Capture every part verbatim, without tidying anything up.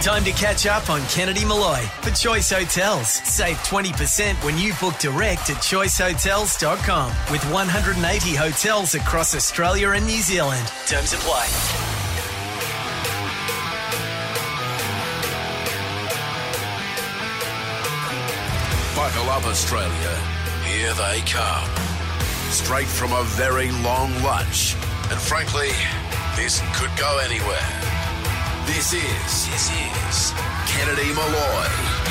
Time to catch up on Kennedy Malloy for Choice Hotels. Save twenty percent when you book direct at choice hotels dot com with one hundred eighty hotels across Australia and New Zealand. Terms apply. Buckle up, Australia. Here they come. Straight from a very long lunch. And frankly, this could go anywhere. This is, this is Kennedy Malloy.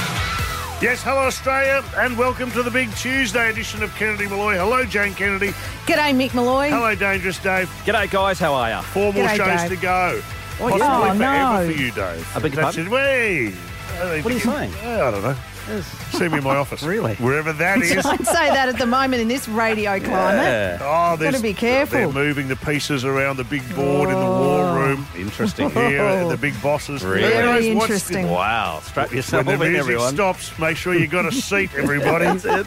Yes, hello Australia, and welcome to the big Tuesday edition of Kennedy Malloy. Hello, Jane Kennedy. G'day, Mick Malloy. Hello, Dangerous Dave. G'day, guys. How are you? Four more G'day, shows Dave. to go. What- Possibly oh, forever no. for you, Dave. I beg your That's pardon? it. Whey! What are you saying? I don't know. See me in my office. Really? Wherever that is. Don't say that at the moment in this radio climate. Yeah. Oh, there's- Gotta be careful. They're moving the pieces around the big board in the war room. Interesting. Here, the big bosses. Really? Who knows Very what's- interesting. Wow. Strap yourself When the in, music everyone. stops, make sure you got a seat, everybody. That's it.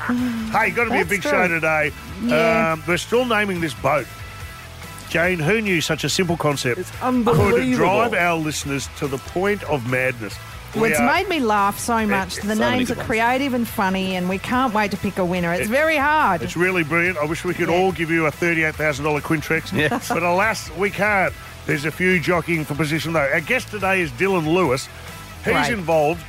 Hey, got to be a That's big true. show today. Yeah. Um, we're still naming this boat. Jane, who knew such a simple concept It's could unbelievable. drive our listeners to the point of madness? Well, We it's are- made me laugh so much. The so many names are good ones. creative and funny, and we can't wait to pick a winner. It's very hard. It's really brilliant. I wish we could Yeah. all give you a thirty-eight thousand dollars Quintrex, Yes. but alas, we can't. There's a few jockeying for position, though. Our guest today is Dylan Lewis. He's Right. involved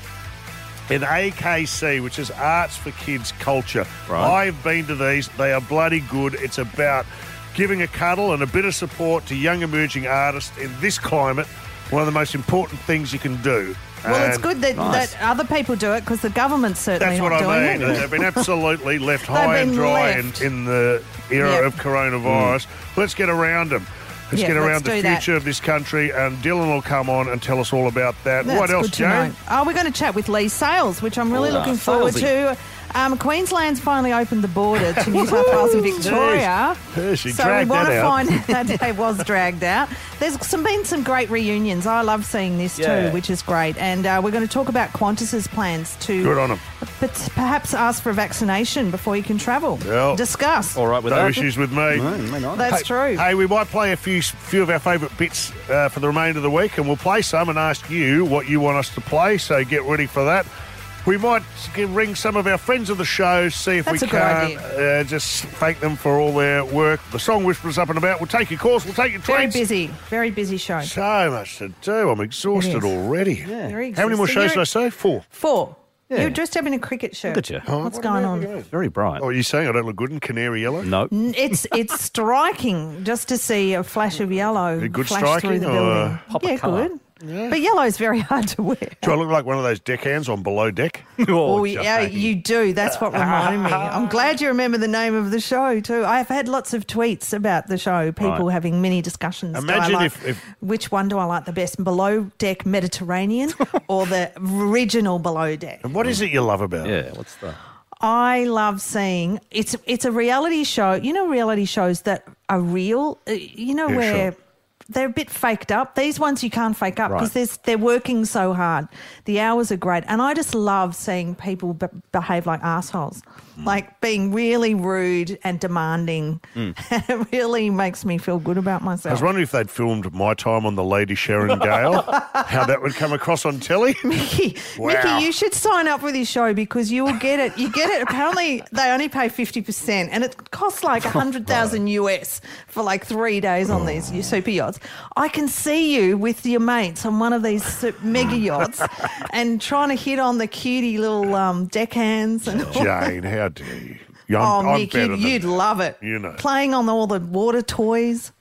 in A K C, which is Arts for Kids Culture. Right. I've been to these. They are bloody good. It's about giving a cuddle and a bit of support to young emerging artists in this climate. One of the most important things you can do. well, it's And good that, Nice. that other people do it because the government's certainly That's what not I doing mean. it. They've been absolutely left high and been dry in, left. in the era Yep. of coronavirus. Let's get around them. Let's Yeah, get let's around the do that. future of this country, and Dylan will come on and tell us all about that. That's what else, good to know. Jane? Oh, we're going to chat with Lee Sales, which I'm really Oh, looking forward Salesy. to. Um, Queensland's finally opened the border to New South Wales and Victoria. Yeah, she so we dragged want that to out. find that it was dragged out. There's some, been some great reunions. I love seeing this Yeah. too, which is great. And uh, we're going to talk about Qantas's plans to Good on them. but perhaps ask for a vaccination before you can travel. Well, Discuss. All right with No that? issues with me. No, may not. That's Hey- true. Hey, we might play a few few of our favourite bits uh, for the remainder of the week, and we'll play some and ask you what you want us to play, so get ready for that. We might g- ring some of our friends of the show, see if That's we a good can uh, just thank them for all their work. The Song Whisperers up and about. We'll take your calls, we'll take your Very tweets. busy. Very busy show. So much to do. I'm exhausted It is. already. Very How many more exhausting. shows did I say? Four. Four. Yeah. You're dressed up in a cricket shirt. Look at you. What's What going about on? you guys? Very bright. Oh, are you saying I don't look good in canary yellow? No. N- It's it's striking just to see a flash of yellow A good flash striking through the or building. pop of yeah, colour? good. But yellow is very hard to wear. Do I look like one of those deckhands on Below Deck? Oh, yeah, you do. That's what reminded me. I'm glad you remember the name of the show too. I've had lots of tweets about the show, people Right. having mini discussions. Do I Imagine like- if- if- which one do I like the best, Below Deck Mediterranean or the original Below Deck? And what is it you love about it? Yeah, what's the... I love seeing it's it's a reality show. You know, reality shows that are real. uh, You know Yeah, where sure. they're a bit faked up. These ones you can't fake up because Right. there's they're working so hard. The hours are great, and I just love seeing people be- behave like assholes, like being really rude and demanding. it really makes me feel good about I was myself. wondering if they'd filmed my time on the Lady Sharon Gale, how that would come across on telly. Mickey, Wow. Mickey, you should sign up for this show because you will get it. You get it. Apparently, they only pay fifty percent, and it costs like a hundred thousand US for like three days on these super yachts. I can see you with your mates on one of these su- mega yachts and trying to hit on the cutie little um, deckhands and. all that. Jane, how dare you? Yeah, Oh, I'm, I'm Mick, better you'd, than you'd that. love it. You know. Playing on all the water toys.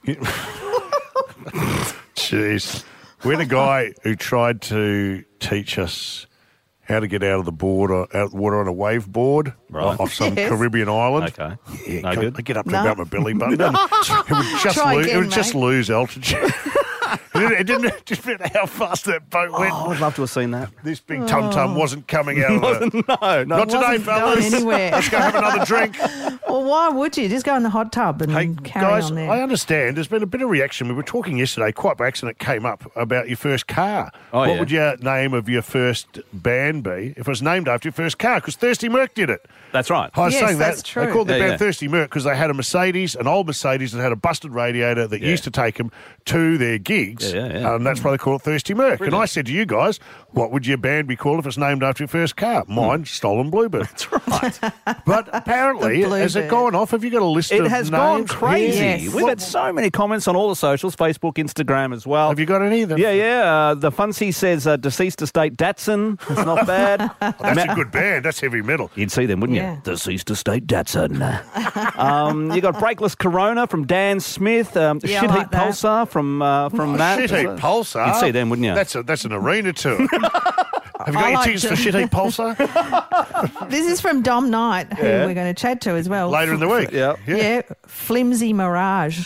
Jeez. We had a guy who tried to teach us how to get out of the board, out of the water on a wave board Right. off some Yes. Caribbean island. Okay. Yeah, No go- good? I get up to No. about my belly button. and it would just, Try lose, again, it would just mate. lose altitude. It didn't, it didn't matter how fast that boat went. Oh, I'd love to have seen that. This big tum-tum wasn't coming out of the... No, no. Not today, Wasn't going fellas. anywhere. Let's go have another drink. Well, why would you? Just go in the hot tub and Hey, carry guys, on there. I understand there's been a bit of reaction. We were talking yesterday, quite by accident, it came up about your first car. Oh, what yeah. would your name of your first band be if it was named after your first car? Because Thirsty Merc did it. That's right. I was Yes, saying that. that's true. They called the Yeah, band yeah. Thirsty Merc because they had a Mercedes, an old Mercedes that had a busted radiator that Yeah. used to take them to their gigs. gigs, Yeah, yeah, yeah. and that's why they call it Thirsty Merc. And I said to you guys, what would your band be called if it's named after your first car? Mine, Stolen Bluebird. That's right. But apparently, The has it Bluebird. gone off? Have you got a list It of has names? gone crazy. Yes. We've had so many comments on all the socials, Facebook, Instagram as well. Have you got any of them? Yeah, yeah. Uh, the Funsy says uh, Deceased Estate Datsun. It's not bad. That's a good band. That's heavy metal. You'd see them, wouldn't Yeah. you? Deceased Estate Datsun. um, you got Breakless Corona from Dan Smith. Um, Yeah, I Shit Heat like that. Pulsar from uh, from Matt. Shit Heat Pulsar. You'd see them, wouldn't you? That's a that's an arena tour. Have you got I your like tickets to- for Shit Heat Pulsar? This is from Dom Knight, who Yeah. we're going to chat to as well. Later in the week. Yeah. Yeah, Flimsy Mirage.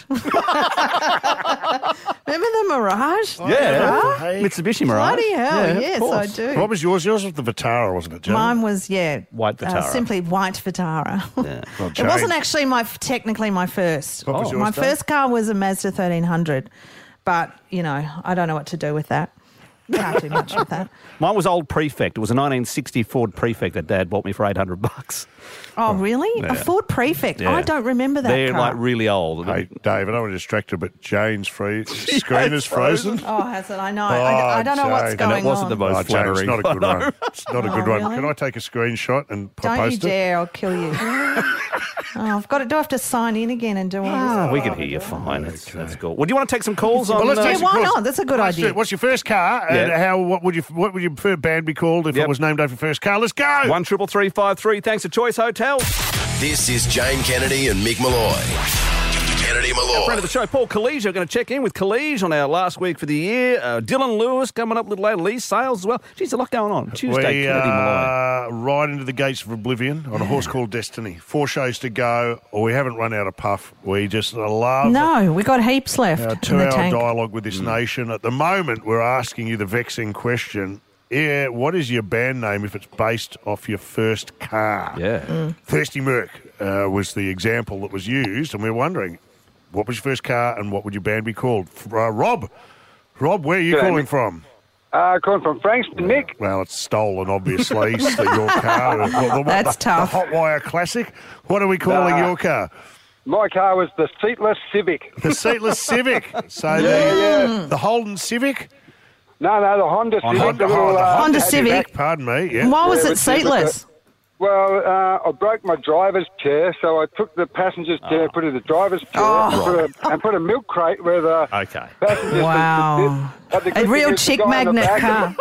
Remember the Mirage? yeah. Hey. Mitsubishi Mirage. Bloody hell, Yeah, of yes, I course. do. What was yours? Yours was the Vitara, wasn't it, Joe? Mine was, yeah. White uh, Vitara. simply white Vitara. Well, It wasn't changed. actually my technically my first. What was yours, my Dave? first car was a Mazda thirteen hundred, but, you know, I don't know what to do with that. Can't do much with that. Mine was old Prefect. It was a nineteen sixty Ford Prefect that Dad bought me for eight hundred bucks. Oh, really? Yeah. A Ford Prefect? Yeah. I don't remember that They're car. like really old. Hey, Dave, I don't want to distract you, but Jane's free. Screen is frozen. Oh, has it? I know. I, I don't know what's Jane. going And it wasn't on. the most Oh, Jane, it's flattering not a good photo. one. It's not a Oh, good one. really? Can I take a screenshot and po- Don't you post it? dare, I'll kill you. Oh, I've got to, do I have to sign in again and do all Ah, this? we can hear you fine. That's, that's cool. Well, do you want to take some calls on? Well, let's uh, take Yeah, some why calls. not? That's a good What's idea. your- What's your first car? And Yeah. how? What would you? What would your preferred band be called if Yep. it was named after your first car? Let's go. One triple three five three. Thanks to Choice Hotels. This is Jane Kennedy and Mick Malloy. Kennedy Malloy. Friend of the show, Paul Kalige. We're going to check in with Kalige on our last week for the year. Uh, Dylan Lewis coming up a little later. Lee Sales as well. Geez, a lot going on. Tuesday, we Kennedy Malloy. uh, ride into the gates of oblivion on a horse called Destiny. Four shows to go, or we haven't run out of puff. We just love No, we got heaps left our in the two-hour tank. dialogue with this nation. At the moment, we're asking you the vexing question. Yeah, what is your band name if it's based off your first car? Yeah. Mm. Thirsty Merc uh, was the example that was used, and we're wondering, what was your first car and what would your band be called? Uh, Rob, Rob, where are you G'day, calling Mick. from? Uh, calling from Frankston, Mick. Well, it's stolen, obviously. So your car. Well, the, what- That's the, tough. The Hotwire Classic. What are we calling Nah. your car? My car was the seatless Civic. The seatless Civic. So the, the Holden Civic. No, no, the Honda Civic. Honda, the little, oh, the uh, Honda Civic. Civic. Pardon me. Yeah. Why was Yeah, it with the- with seatless? Well, uh, I broke my driver's chair, so I took the passenger's chair, put it in the driver's chair, Oh. and, put a, and put a milk crate where the Okay. passengers Wow. But the A good real thing is the chick guy in the magnet back-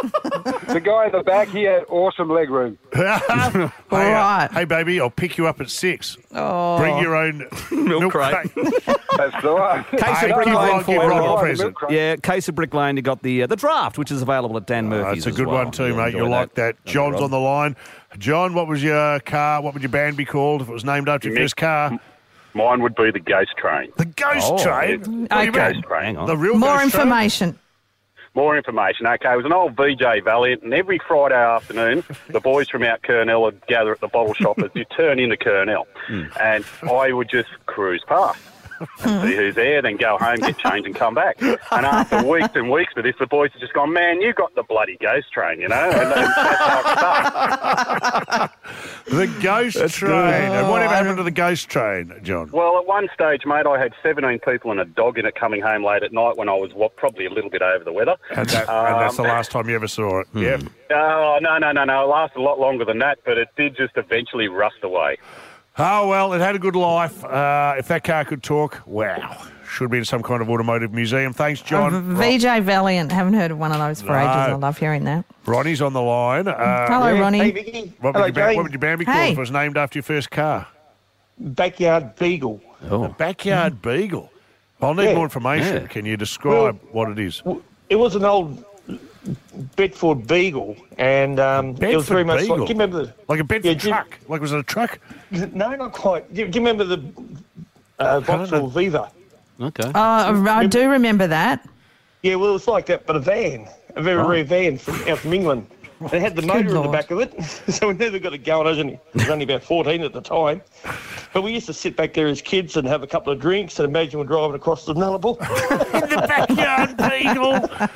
car. The guy in the back, he had awesome leg room. Hey, uh, right. hey, baby, I'll pick you up at six. Oh. Bring your own milk, crate. That's the one. Case Hey, of Brick give Lane Rob- for give you. Rob a Milk present. crate. Yeah, Case of Brick Lane. You got the uh, the draft, which is available at Dan Oh, Murphy's. that's a as good well. one too, You'll mate. enjoy You'll like that. Thank you, John's Rob. on the line. John, what was your car? What would your band be called if it was named after your Mick. first car? Mine would be the Ghost Train. The Ghost Oh, Train. it's- What do you Okay. mean? Ghost Train. Hang on. The real More Ghost Train? information. More information. Okay, it was an old V J Valiant, and every Friday afternoon, the boys from out Kurnell would gather at the bottle shop as you turn into Kurnell, and I would just cruise past and see who's there, then go home, get changed, and come back. And after weeks and weeks with this, the boys have just gone, man, you got the bloody Ghost Train, you know? And that's how it started. The Ghost Train. And Oh, whatever happened to the Ghost Train, John? Well, at one stage, mate, I had seventeen people and a dog in it coming home late at night when I was what, probably a little bit over the weather. And, that, and that's the last time you ever saw it. Yep. Oh, no, no, no, no. It lasted a lot longer than that, but it did just eventually rust away. Oh, well, it had a good life. Uh, if that car could talk, wow. Should be in some kind of automotive museum. Thanks, John. V J Valiant. Haven't heard of one of those for ages. No. I love hearing that. Ronnie's on the line. Uh, Hello, Ronnie. Hey, Vicky. what, would Hello, your band, Jane. what would your band be called Hey. if it was named after your first car? Backyard Beagle. Oh. Backyard Beagle. I'll need Yeah. more information. Yeah. Can you describe Well- what it is? It was an old Bedford Beagle, and um, it was Bedford very much Beagle? like. Do you remember the? Like a Bedford Yeah, do you- truck? Like, was it a truck? No, not quite. Do you, do you remember the uh, Vauxhall Viva? Okay. Uh, I do remember that. Yeah, well, it was like that, but a van, a very rare van from out from England. And it had the motor in the Lord. back of it, so we never got it going. I was only, I was only about fourteen at the time. But we used to sit back there as kids and have a couple of drinks and imagine we're driving across the Nullarbor. The Backyard Beagle.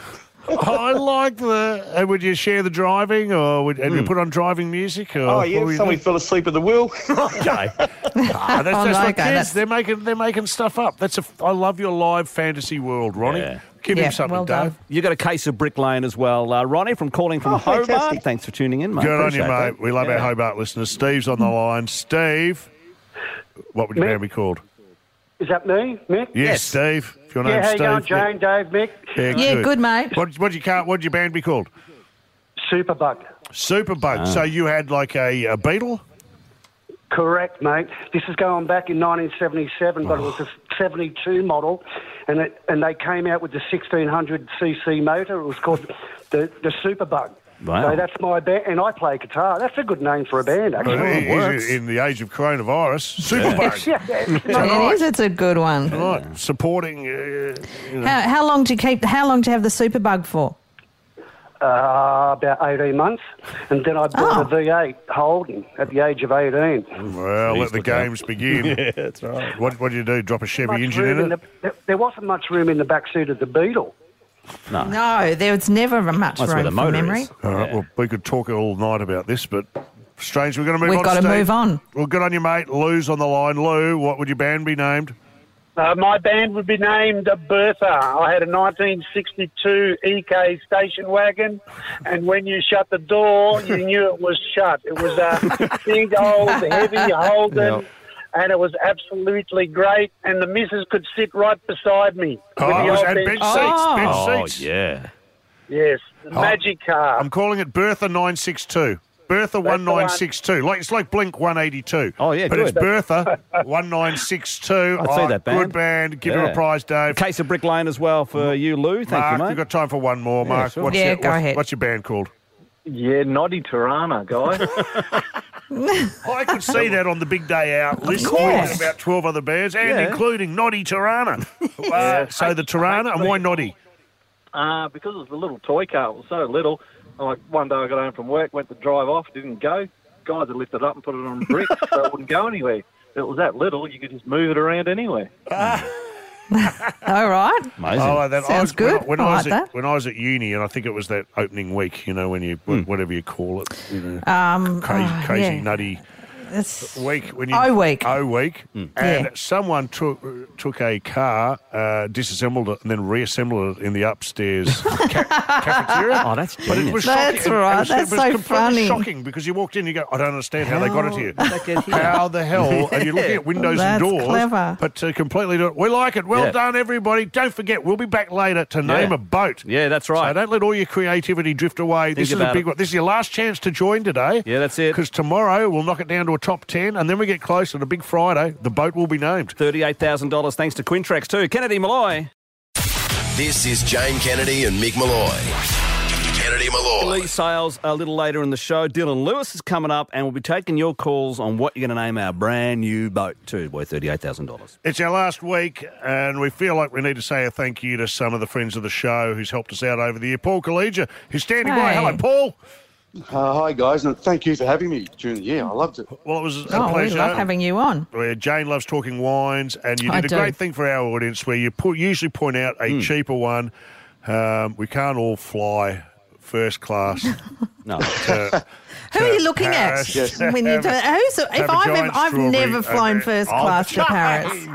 I like the. And would you share the driving, or would and you Mm. put on driving music? Or Oh, what yeah, were you somebody doing? fell asleep at the wheel. Okay. Ah, that's Oh, just no, like okay, kids. that's- They're making they're making stuff up. That's a. I love your live fantasy world, Ronnie. Yeah. Give Yeah, him something, well Dave. done. You got a case of Brick Lane as well, uh, Ronnie, from calling from Oh, Hobart. fantastic. Thanks for tuning in, mate. Good on you, Appreciate mate. that. We love Yeah. our Hobart listeners. Steve's on the line. Steve, what would your Me? band be called? Is that me, Mick? Yes, Yes. Steve. If your Yeah, name's how you going, Steve. Jane, Dave, Mick? Yeah, Yeah, good, mate. What what'd you car- what'd your band be called? Superbug. Superbug. So you had like a, a Beetle? Correct, mate. This is going back in nineteen seventy-seven, but it was a seventy-two model, and it, and they came out with the sixteen hundred c c motor. It was called the, the Superbug. Wow. So that's my band, and I play guitar. That's a good name for a band, Uh, actually. in- works. in the age of coronavirus. Superbug. Yeah, yeah. It is. It's a good one. Right. Supporting. Uh, you know. How, how long do you keep? How long do you have the Superbug for? Uh, about eighteen months, and then I bought Oh. a V eight Holden at the age of eighteen. Well, let the look out. games begin. Yeah, that's right. What what do you do? Drop a Chevy Much engine room in in it? the, there- there wasn't much room in the back seat of the Beetle. No, there was never much That's where the room for motor memory. is. All right. Yeah. Well, we could talk all night about this, but strange. We're going to move We've on. got to Steve. move on. Well, good on you, mate. Lou's on the line. Lou, what would your band be named? Uh, my band would be named Bertha. I had a nineteen sixty-two E K station wagon, and when you shut the door, you knew it was shut. It was a big old heavy Holden, Yep. and it was absolutely great. And the missus could sit right beside me. with Oh, the it was old at bench bench seat. seats. Oh. Bench Oh, seats. yeah. Yes, the Oh. magic car. I'm calling it Bertha nine six two. Bertha one nine six two. Like it's like Blink one eighty-two. Oh, yeah, but good. it's Bertha one nine six two. I'd see that band. Good band. Give Yeah. it a prize, Dave. Case of Brick Lane as well for you, Lou. Thank Mark, you, mate. we've got time for one more. Yeah, Mark, sure. what's, Yeah, your, go what's, ahead. what's your band called? Yeah, Noddy Tirana, guys. I could see that on the big day out list course. with about twelve other bands, and Yeah. including Noddy Tirana. Uh, so the Tirana, and why Noddy? uh, because it was a little toy car. It was so little. Like one day I got home from work, went to drive off, didn't go. Guys had lifted it up and put it on bricks, so it wouldn't go anywhere. It was that little, you could just move it around anywhere. All right. Amazing. I like that. I Sounds was, good. When, when I I, like was at, that. when I was at uni, and I think it was that opening week, you know, when you Hmm. whatever you call it, you know, Um, crazy, oh, crazy yeah. nutty It's, week when you O week. O week, Hmm. and Yeah. someone took took a car, uh, disassembled it, and then reassembled it in the upstairs ca- cafeteria. Oh, that's But it genius. was That's shocking. It- right. It was, That's it was so completely funny. shocking because you walked in, and you go, I don't understand how, they got it here. did they get here? How the hell? And you're looking at windows That's and doors, clever. but to completely do it. We like it. Well Yeah. done, everybody. Don't forget, we'll be back later to name Yeah. a boat. Yeah, that's So right. don't let all your creativity drift away. this is a about big it. one. This is your last chance to join today. Yeah, that's it. Because tomorrow we'll knock it down to a top ten, and then we get closer to Big Friday. The boat will be named. thirty-eight thousand dollars thanks to Quintrex too. Kennedy Malloy. This is Jane Kennedy and Mick Malloy. Kennedy Malloy. Lease sales a little later in the show. Dylan Lewis is coming up, and we'll be taking your calls on what you're going to name our brand new boat to, worth thirty-eight thousand dollars. It's our last week, and we feel like we need to say a thank you to some of the friends of the show who's helped us out over the year. Paul Collegia, who's standing by. Hey. Hello, Paul. Uh, hi, guys, and thank you for having me during the year. I loved it. Well, it was a oh, we pleasure. love having you on. Where Jane loves talking wines, and you I did a do. great thing for our audience where you put, usually point out a cheaper one. Um, we can't all fly first class. No. to, Who are you looking Paris. at? When you do, who's, if Have a I've, giant ever, I've strawberry. never flown Okay. first Oh, class to Jane. Paris.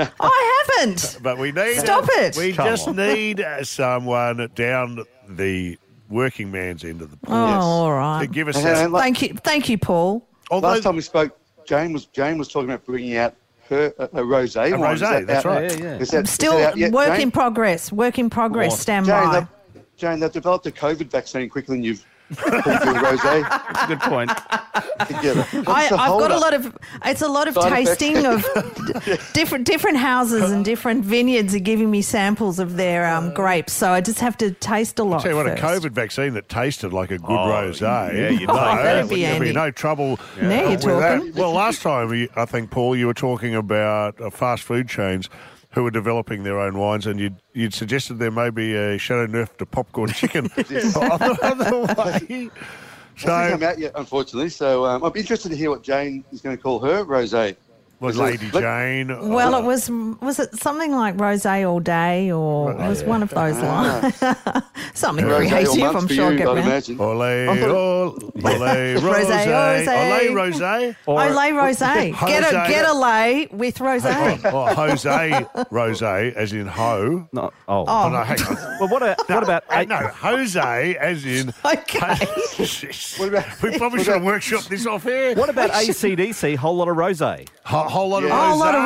I haven't. But we need Stop it. We Come just on. need uh, someone down the working man's end of the pool Oh, all to right. give us And, that. and la- Thank you, thank you, Paul. Although, last time we spoke, Jane was Jane was talking about bringing out her uh, a rosé. A wine. Is rosé, that that's out- right. Yeah, yeah. Is that, is Still that out yet, work Jane? in progress. Work in progress. Awesome. Stand Jane, by. they've, Jane, they've developed a COVID vaccine quicker than you've pulled through rosé That's a good point. together. I, What's the I've got a hold-up? lot of. It's a lot of Side effects. tasting of d- different different houses and different vineyards are giving me samples of their um, grapes, so I just have to taste a lot. tell you what, a first. COVID vaccine that tasted like a good Oh, rosé. yeah, you'd no, like that. That'd be there'd be handy. no trouble. Now you're with that. talking. Well, last time we- I think Paul, you were talking about uh, fast food chains who were developing their own wines, and you'd, you'd suggested there may be a Chateau Neuf de popcorn chicken on the, on the way. It hasn't come So, out yet, unfortunately. So um, I'd be interested to hear what Jane is going to call her rosé. Was Is it- Lady Jane? Well, uh, it was was it something like rosé all day, or it was one of those lines. Something Rosé all creative, month I'm for sure. you, Get I'd round. imagine. Olé, ol- olé, Rosé, rosé, olé, rosé. rosé. Olay rosé. Get a Jose. get a lay with rosé. Oh, oh, Jose Rosé, as in ho. No, oh. Oh, no, hang on. Well, what, a, what about Uh, eight? no, Jose, as in. Okay. What about- we probably should have workshopped this off here. What about A C D C? Whole lot of rosé. Whole, whole lot Yeah. of Oh, rosé. a lot of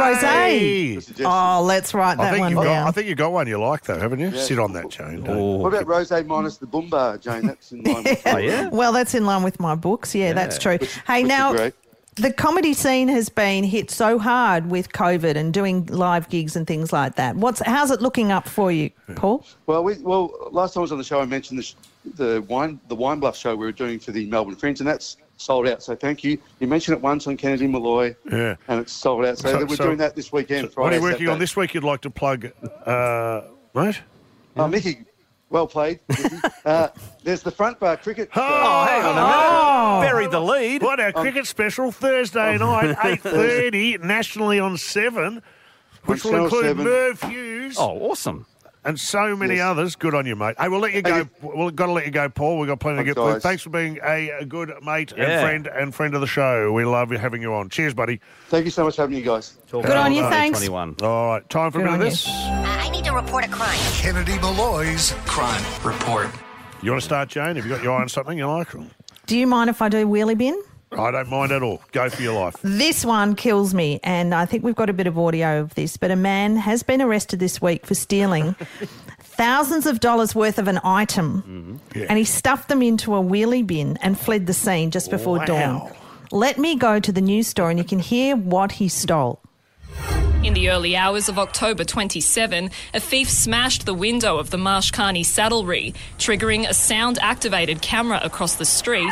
rosé. Oh, let's write I that think one you got. down. I think you got one you like though, haven't you? Yeah. Sit on that, Jane. don't Oh, What about rosé minus the Boomba, Jane? That's in line with oh, yeah? Well, that's in line with my books. Yeah, that's true. Hey, which is now great. the comedy scene has been hit so hard with COVID and doing live gigs and things like that. What's how's it looking up for you, Paul? Well, we, well, last time I was on the show, I mentioned the, sh- the wine the Wine Bluff show we were doing for the Melbourne Fringe, and that's sold out. So thank you. You mentioned it once on Kennedy Malloy, Yeah. and it's sold out. So, So- we're so- doing that this weekend. What are Friday, you working on Saturday. this week? You'd like to plug, uh, mate? Oh, Mickey, well played. Mickey. uh, there's the front bar cricket. show. Oh, Hang on a minute. Oh. Buried the lead. What our cricket special Thursday night, eight thirty, nationally on Seven, which will Channel include seven. Merv Hughes Oh, awesome. and so many Yes. others. Good on you, mate. Hey, we'll let you go. Hey, We've got to let you go, Paul. We've got plenty to get Thanks, through. guys. Thanks for being a, a good mate Yeah. and friend and friend of the show. We love having you on. Cheers, buddy. Thank you so much for having you guys. Good on you, thanks. twenty-one. All right, time for Good a bit on of you. this. I need to report a crime. Kennedy Malloy's Crime Report. You want to start, Jane? Have you got your eye on something you like? Do you mind if I do wheelie bin? I don't mind at all. Go for your life. This one kills me, and I think we've got a bit of audio of this, but a man has been arrested this week for stealing thousands of dollars worth of an item, Yeah. and he stuffed them into a wheelie bin and fled the scene just before Wow. dawn. Let me go to the news story and you can hear what he stole. In the early hours of October twenty-seventh, a thief smashed the window of the Marsh Carney saddlery, triggering a sound-activated camera across the street.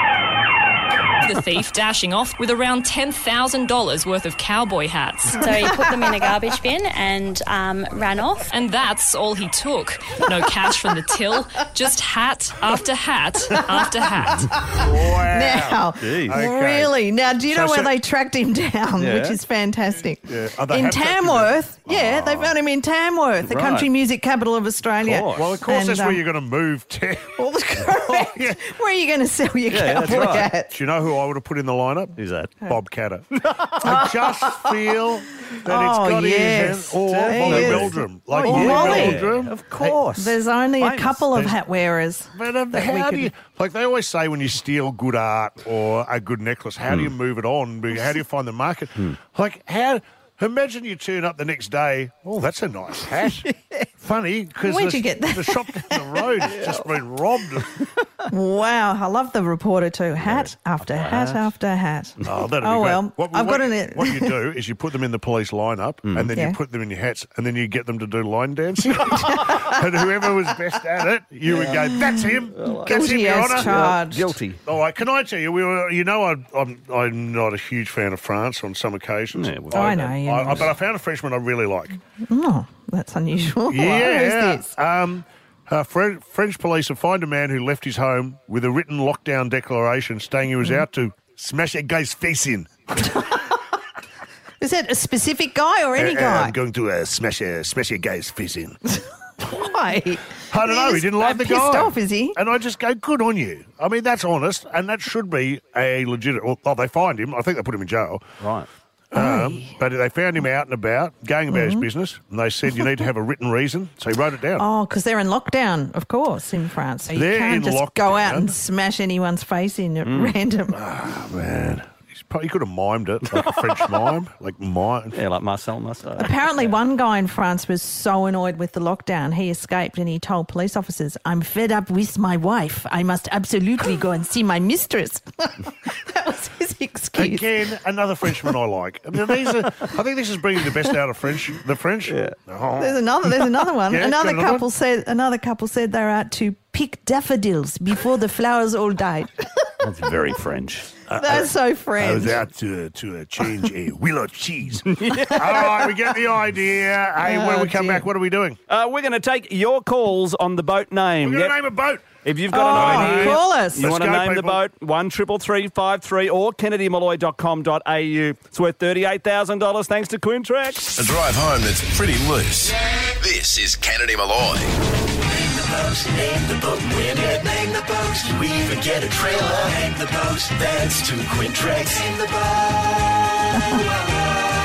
The thief dashing off with around ten thousand dollars worth of cowboy hats. So he put them in a garbage bin and um, ran off. And that's all he took. No cash from the till, just hat after hat after hat. Wow. Now, Jeez. Okay. really? Now, do you So- know where so- they tracked him down, Yeah. which is fantastic? Yeah. Oh, they In have tracked him Tamworth. Yeah, they found him in Tamworth, the Right. country music capital of Australia. course. Well, of course, And, that's where um, you're going to move to. Well, correct. Yeah. Where are you going to sell your Yeah, that's cowboy right. hats? Do you know who I would have put in the lineup? Who's that? Bob Catter. I just feel that it's Oh, got yes. his hand. Or He Molly is. Meldrum. Like Oh, Molly Molly. Meldrum. Of course. There's only a Famous. couple of There's- hat wearers. But um, that we how could- do you, like they always say when you steal good art or a good necklace, how do you move it on? How do you find the market? Like, how, imagine you turn up the next day, oh, that's a nice hat. Funny, because Where'd the, you get that? the shop down the road has just been robbed. Wow, I love the reporter too. Hat after hat after hat. Oh, that'd be Oh, great. well, What, I've what, got an- what you do is you put them in the police lineup, and then Yeah. you put them in your hats, and then you get them to do line dancing. And whoever was best at it, you would go, "That's him. That's him, Guilty Your as Honour." charged. Guilty. All right, can I tell you? We were, you know, I, I'm I'm not a huge fan of France on some occasions. Yeah, well, Oh, I know, you're I, I, not. but I found a Frenchman I really like. Oh, that's unusual. Yeah. Who's this? Um, uh, French, French police have found a man who left his home with a written lockdown declaration stating he was out to smash a guy's face in. Is that a specific guy or any Uh, uh, guy? I'm going to uh, smash a smash a guy's face in. Why? I don't know. He He's didn't like the pissed guy. off, is he? And I just go, good on you. I mean, that's honest, and that should be a legitimate. Well, oh, they find him. I think they put him in jail. Right. Um, but they found him out and about, going about his business, and they said you need to have a written reason. So he wrote it down. Oh, because they're in lockdown, of course, in France. So you They're can't in just go out lockdown. and smash anyone's face in at random. Oh, man. He's probably, he could have mimed it, like a French mime. Like mime. Yeah, like Marcel Marceau. Apparently, one guy in France was so annoyed with the lockdown, he escaped and he told police officers, "I'm fed up with my wife. I must absolutely go and see my mistress." That was his excuse. Again, another Frenchman I like. I mean, these are, I think this is bringing the best out of French. The French. Yeah. Oh. There's another. There's another one. Yeah, another got another couple one? said. Another couple said they're out to pick daffodils before the flowers all died. That's very French. That's so I French. was out to to uh, change a wheel of cheese. All right, we get the idea. Hey, when Oh, we come dear. back, what are we doing? Uh, we're going to take your calls on the boat name. We're going to Yep. name a boat. If you've got Oh, an idea, call us. you Let's want to go, name the people. boat, one triple three five three or kennedy malloy dot com dot a u. It's worth thirty-eight thousand dollars thanks to Quintrex. A drive home that's pretty loose. This is Kennedy Malloy. Name the post, name the boat, win it. Name the post, we even get a trailer. Name the post, thanks to Quintrex. Name the boat.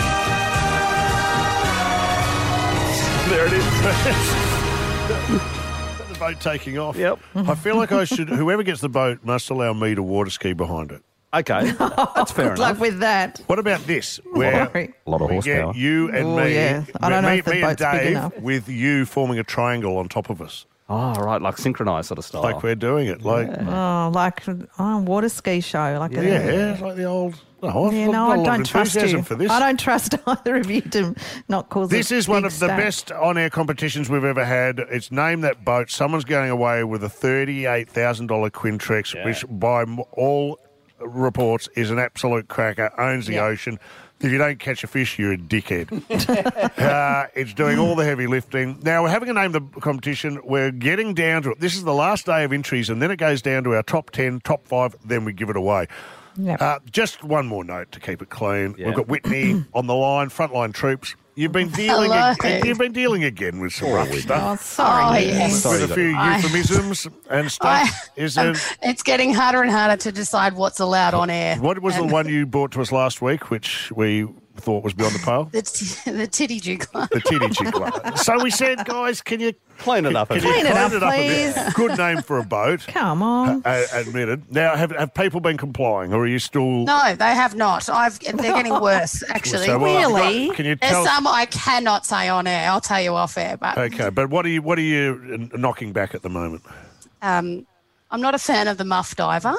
There it is. The boat taking off. Yep. I feel like I should. Whoever gets the boat must allow me to water ski behind it. Okay, that's fair Good enough. luck with that. What about this? Where Sorry. A lot of we horsepower. get you and Oh, me, yeah. I don't know me, if the me and boat's big Dave, enough. with you forming a triangle on top of us, Oh, right, like synchronised sort of style. like we're doing it. Like Oh, like oh, water ski show. Like yeah, a, it's like the old. No, I've Yeah, got no, a lot I of don't trust enthusiasm you. for this. I don't trust either of you to not cause This a is one big of the stat. best on-air competitions we've ever had. It's Name That Boat. Someone's going away with a thirty-eight thousand dollars Quintrex, Yeah. which by m- all reports is an absolute cracker, owns the Yeah. ocean. If you don't catch a fish, you're a dickhead. uh, it's doing all the heavy lifting. Now, we're having a Name the competition. We're getting down to it. This is the last day of entries, and then it goes down to our top ten, top five, then we give it away. Yep. Uh, just one more note to keep it clean. Yeah. We've got Whitney on the line, frontline troops. You've been dealing. Hello. Ag- you've been dealing again with some rough Oh, stuff, sorry. Oh, Nick. yes. with a few I- euphemisms and stuff. Is Um, it, it's getting harder and harder to decide what's allowed on air. what was the And one you brought to us last week, which we thought was beyond the pale? The, t- the titty jiggler. The titty chickler. So we said, guys, can you Clean it up a can bit. you Clean it up, a bit? please. Good name for a boat. Come on. Uh, admitted. Now, have have people been complying, or are you still? No, they have not. I've. They're getting worse, actually. So, well, I've got- Really? Can you There's tell? some I cannot say on air. I'll tell you off air, but Okay, but what are you what are you uh, knocking back at the moment? um, I'm not a fan of the muff diver.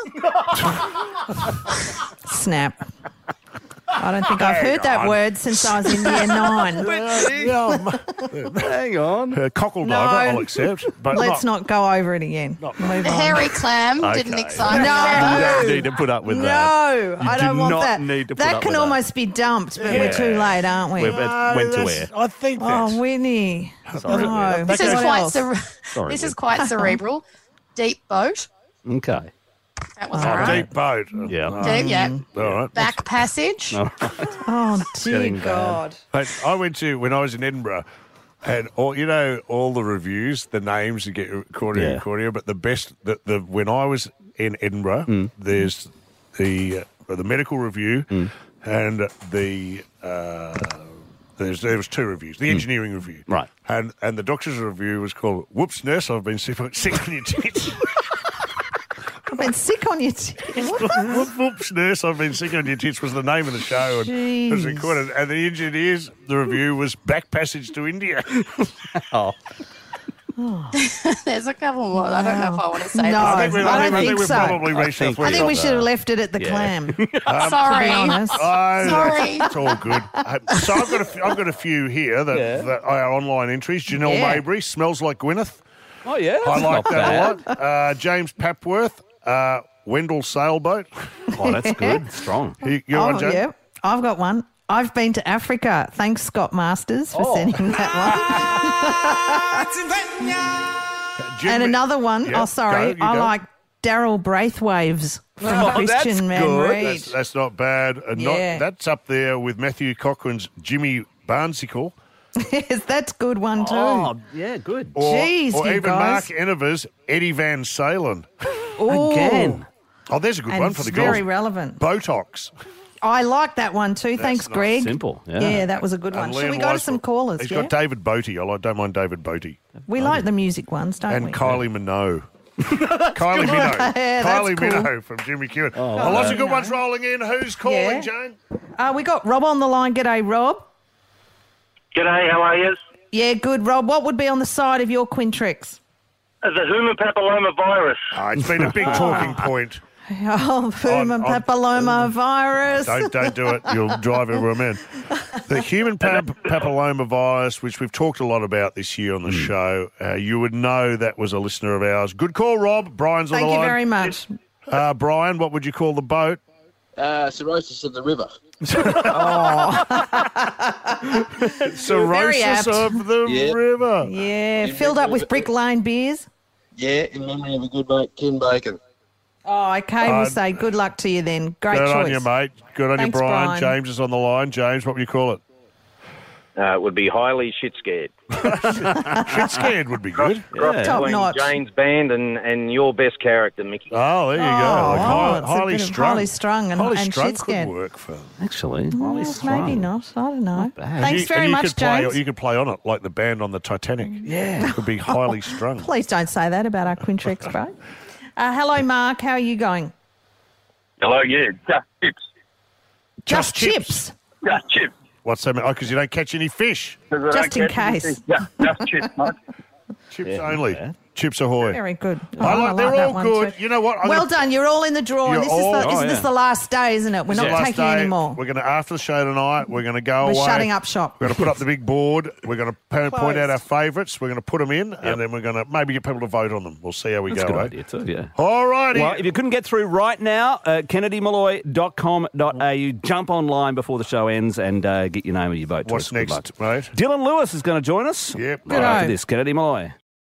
Snap. I don't think I've heard that word since I was in year nine. Hang on. Uh, cockle No. diver, I'll accept. But Let's not, not go over it again. Move The on. hairy clam Okay. didn't excite No. me. You don't need to put up with No, that. You I do don't want not that. need to put that up can with almost be dumped, but we're too late, aren't we? We've- it went to that's- air. I think that's. Oh, Winnie. Sorry. No. This Okay. is What quite. else? Cere- Sorry, this Win. is quite cerebral. Deep boat. Okay. That was Oh, all right. deep boat. Yeah. Deep, yeah. All right. Back passage. All right. Oh, dear getting bad. God. But I went to when I was in Edinburgh, and all you know all the reviews, the names you get recorded Yeah. and recorded. But the best, the, the when I was in Edinburgh, Mm. there's the uh, the medical review Mm. and the. Uh, There's, there was two reviews. The engineering review, Right. and and the doctor's review was called "Whoops, nurse, I've been sick, sick on your tits." I've been sick on your tits. Whoop, Whoops, nurse, I've been sick on your tits was the name of the show, and it was Jeez. recorded. And the engineers, the review was "Back Passage to India." Oh. There's a couple more. I don't know if I want to say No, I think, we, I I think, don't I think think we've so. probably I reached our think- three. I think we Uh, should have left it at the yeah. clam. this. To Sorry. be honest. Oh, Sorry. It's all good. Uh, so I've got a few, I've got a few here that, Yeah. that are online entries. Janelle Yeah. Mabry, Smells Like Gwyneth. Oh, yeah. I That's like not that bad. a lot. Uh, James Papworth, uh, Wendell Sailboat. Oh, that's good. Strong. You, you Oh, on, Jane? yeah. I've got one. I've been to Africa. Thanks, Scott Masters, for Oh. sending that one. Jim- And another one. Yeah, Oh, sorry. go, you I go. like Daryl Braithwaves from Oh, that's Christian Man good. Reed. That's, that's not bad. And Yeah. not, that's up there with Matthew Cochran's Jimmy Barnsicle. Yes, that's a good one too. Oh, yeah, good. Or, Jeez, or you even guys. Mark Enever's Eddie Van Salen. Ooh. Again. Oh, there's a good And one for the it's girls. very relevant. Botox. I like that one too. Thanks, nice. Greg. Simple, yeah. that was a good one. And Should Liam we go to Weisel. some callers? He's yeah? got David Boaty. I like, don't mind David Boaty. we like the music ones, don't And we? Kylie Minogue. Kylie Minogue. Yeah, that's Kylie cool. Minogue from Jimmy Kewitt. Oh, Oh, lots yeah. of good ones rolling in. Who's calling, Yeah. Jane? Uh, we got Rob on the line. G'day, Rob. G'day, how are you? Yeah, good, Rob. What would be on the side of your Quintrex? The human papilloma virus. Oh, it's been a big talking point. Oh, human on- papilloma virus. Don't don't do it. You'll drive everyone mad. The human pap- papilloma virus, which we've talked a lot about this year on the show, uh, you would know that was a listener of ours. Good call, Rob. Brian's on Thank the you line. very much. Uh, Brian, what would you call the boat? Uh, cirrhosis of the river. Cirrhosis apt. of the Yeah. river. Yeah, filled up with Brick Lane beers. Yeah, in memory of a good mate, Ken Bacon. Oh, okay. We'll Uh, say good luck to you then. Great Good choice. on you, mate. Good on Thanks, you, Brian. Brian. James is on the line. James, what would you call it? Uh, it would be highly shit scared. Shit scared would be good. Cross Top between notch. Jane's band and, and your best character, Mickey. Oh, there you Oh, go. Like oh, high, it's a highly bit of strung. highly strung and- highly and strung shit could scared. work for. Actually, Well, highly maybe strung. not. I don't know. bad. Thanks You- very you much, could play, James. You could play on it like the band on the Titanic. Yeah. It could be highly strung. Please don't say that about our Quintrex break. Uh, hello, Mark. How are you going? Hello, yeah, just chips. Just chips. Just chips. What's that mean? Oh, because you don't catch any fish. Just in case. Just, just chips, mate. Chips Yeah, only. not bad. Chips Ahoy. Very good. Oh, I like, they're that all one good. too. You know what? I'm well gonna- done. You're all in the draw. And You're this is all- the, isn't Oh, this yeah. the last day, isn't it? We're This is not the taking last any day. more. We're going to, after the show tonight, we're going to go We're away. shutting up shop. We're going to put up the big board. We're going to point Closed. out our favourites. We're going to put them in, and then we're going to maybe get people to vote on them. We'll see how we That's a go. good eh? idea too, yeah. All righty. Well, if you couldn't get through right now, uh, kennedy malloy dot com dot a u. Jump online before the show ends and uh, get your name and your vote. to What's us. Good next, luck. mate? Dylan Lewis is going to join us. Yep. Right after this, Kennedy Malloy.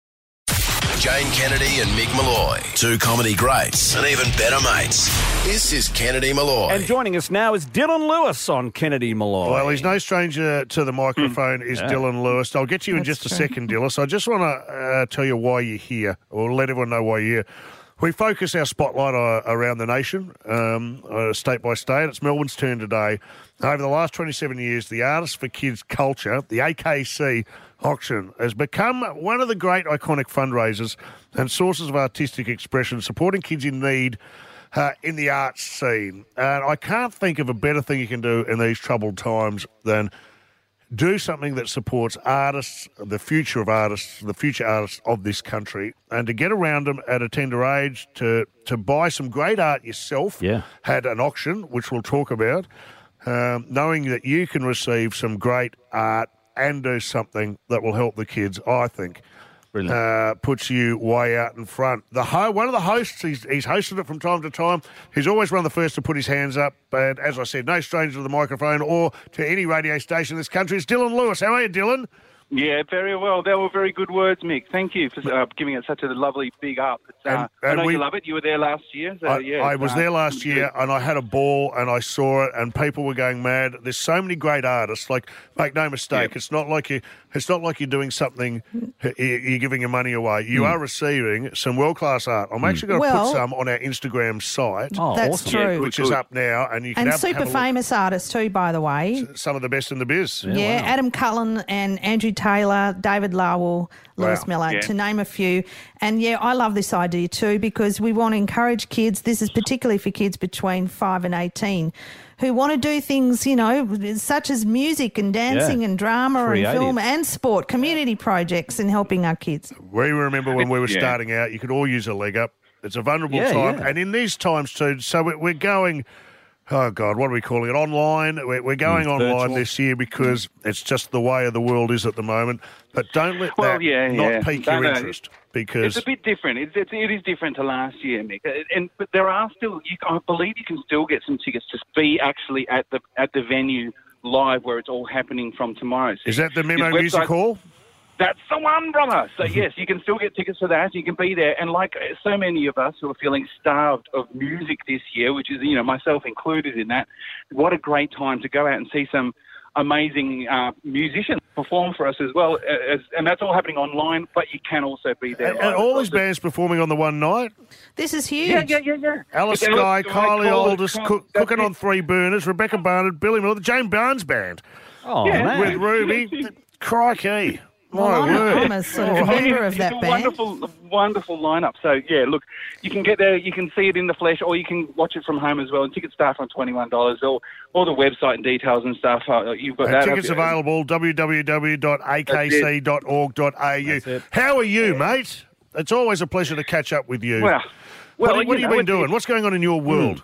Jane Kennedy and Mick Malloy, two comedy greats and even better mates. This is Kennedy Malloy. And joining us now is Dylan Lewis on Kennedy Malloy. Well, he's no stranger to the microphone, is Yeah. Dylan Lewis. I'll get to you in That's just a true. second, Dylan. So I just want to uh, tell you why you're here, or let everyone know why you're here. We focus our spotlight uh, around the nation, um, uh, state by state. It's Melbourne's turn today. Over the last twenty-seven years, the Artists for Kids Culture, the A K C auction, has become one of the great iconic fundraisers and sources of artistic expression, supporting kids in need uh, in the arts scene. And I can't think of a better thing you can do in these troubled times than do something that supports artists, the future of artists, the future artists of this country, and to get around them at a tender age, to, to buy some great art yourself. Yeah. Had an auction, which we'll talk about, um, knowing that you can receive some great art and do something that will help the kids, I think. Brilliant. Uh, puts you way out in front. The ho- One of the hosts, he's, he's hosted it from time to time. He's always one of the first to put his hands up. And as I said, no stranger to the microphone or to any radio station in this country. It's Dylan Lewis. How are you, Dylan? Yeah, very well. They were very good words, Mick. Thank you for uh, giving it such a lovely big up. It's, uh, And- I and know we- you love it. You were there last year. So, I, yeah, I it's, was uh, there last it's year good. and I had a ball and I saw it and people were going mad. There's so many great artists. Like, make no mistake, it's not like you. It's not like you're doing something. y- You're giving your money away. You Mm. are receiving some world class art. I'm actually going to Well- put some on our Instagram site, Oh, That's awesome. true. Yeah, which good, is good. up now, and you can And have, super have a look. famous artists too, by the way. Some of the best in the biz. Yeah, Adam Cullen and Andrew Taylor, David Lowell, Lewis Wow. Miller, Yeah. to name a few. And yeah, I love this idea too because we want to encourage kids. This is particularly for kids between five and eighteen who want to do things, you know, such as music and dancing Yeah. and drama Creative. and film and sport, community projects and helping our kids. We remember when we were Yeah. starting out, you could all use a leg up. It's a vulnerable Yeah, time. yeah. And in these times too, so we- we're going, oh God, what are we calling it? Online. We're, we're going Mm, online virtual. this year because it's just the way of the world is at the moment. But don't let Well, that yeah, not yeah. pique No, your no, interest because It's a bit different. It's, it's, it is different to last year, Mick. And but there are still. You, I believe you can still get some tickets to be actually at the at the venue live where it's all happening from tomorrow. So is that the Memo his Music website- Hall? That's the one, brother. So, yes, you can still get tickets for that. You can be there. And like uh, so many of us who are feeling starved of music this year, which is, you know, myself included in that, what a great time to go out and see some amazing uh, musicians perform for us as well. uh, As, and that's all happening online, but you can also be there. And, and all these bands performing on the one night. This is huge. Yeah, yeah, yeah, yeah. Alice It's Skye, Alice Skye, Kylie Cole, Aldous, Cole, cook, that's Cooking it. on Three Burners, Rebecca Barnett, Billy Miller, the Jane Barnes Band Oh, Yeah. man. with Ruby. Crikey. Well, My I'm, a, word. I'm a sort of Oh, a member of It's that a band. wonderful, wonderful lineup. So yeah, look, you can get there, you can see it in the flesh, or you can watch it from home as well. And tickets start from twenty-one dollars. Or all the website and details and stuff. Uh, you've got Uh, that. tickets have you? available, w w w dot a k c dot org dot a u. That's it. How are you, mate? It's always a pleasure to catch up with you. Well, well, what, what you have you know, been doing? What's going on in your world?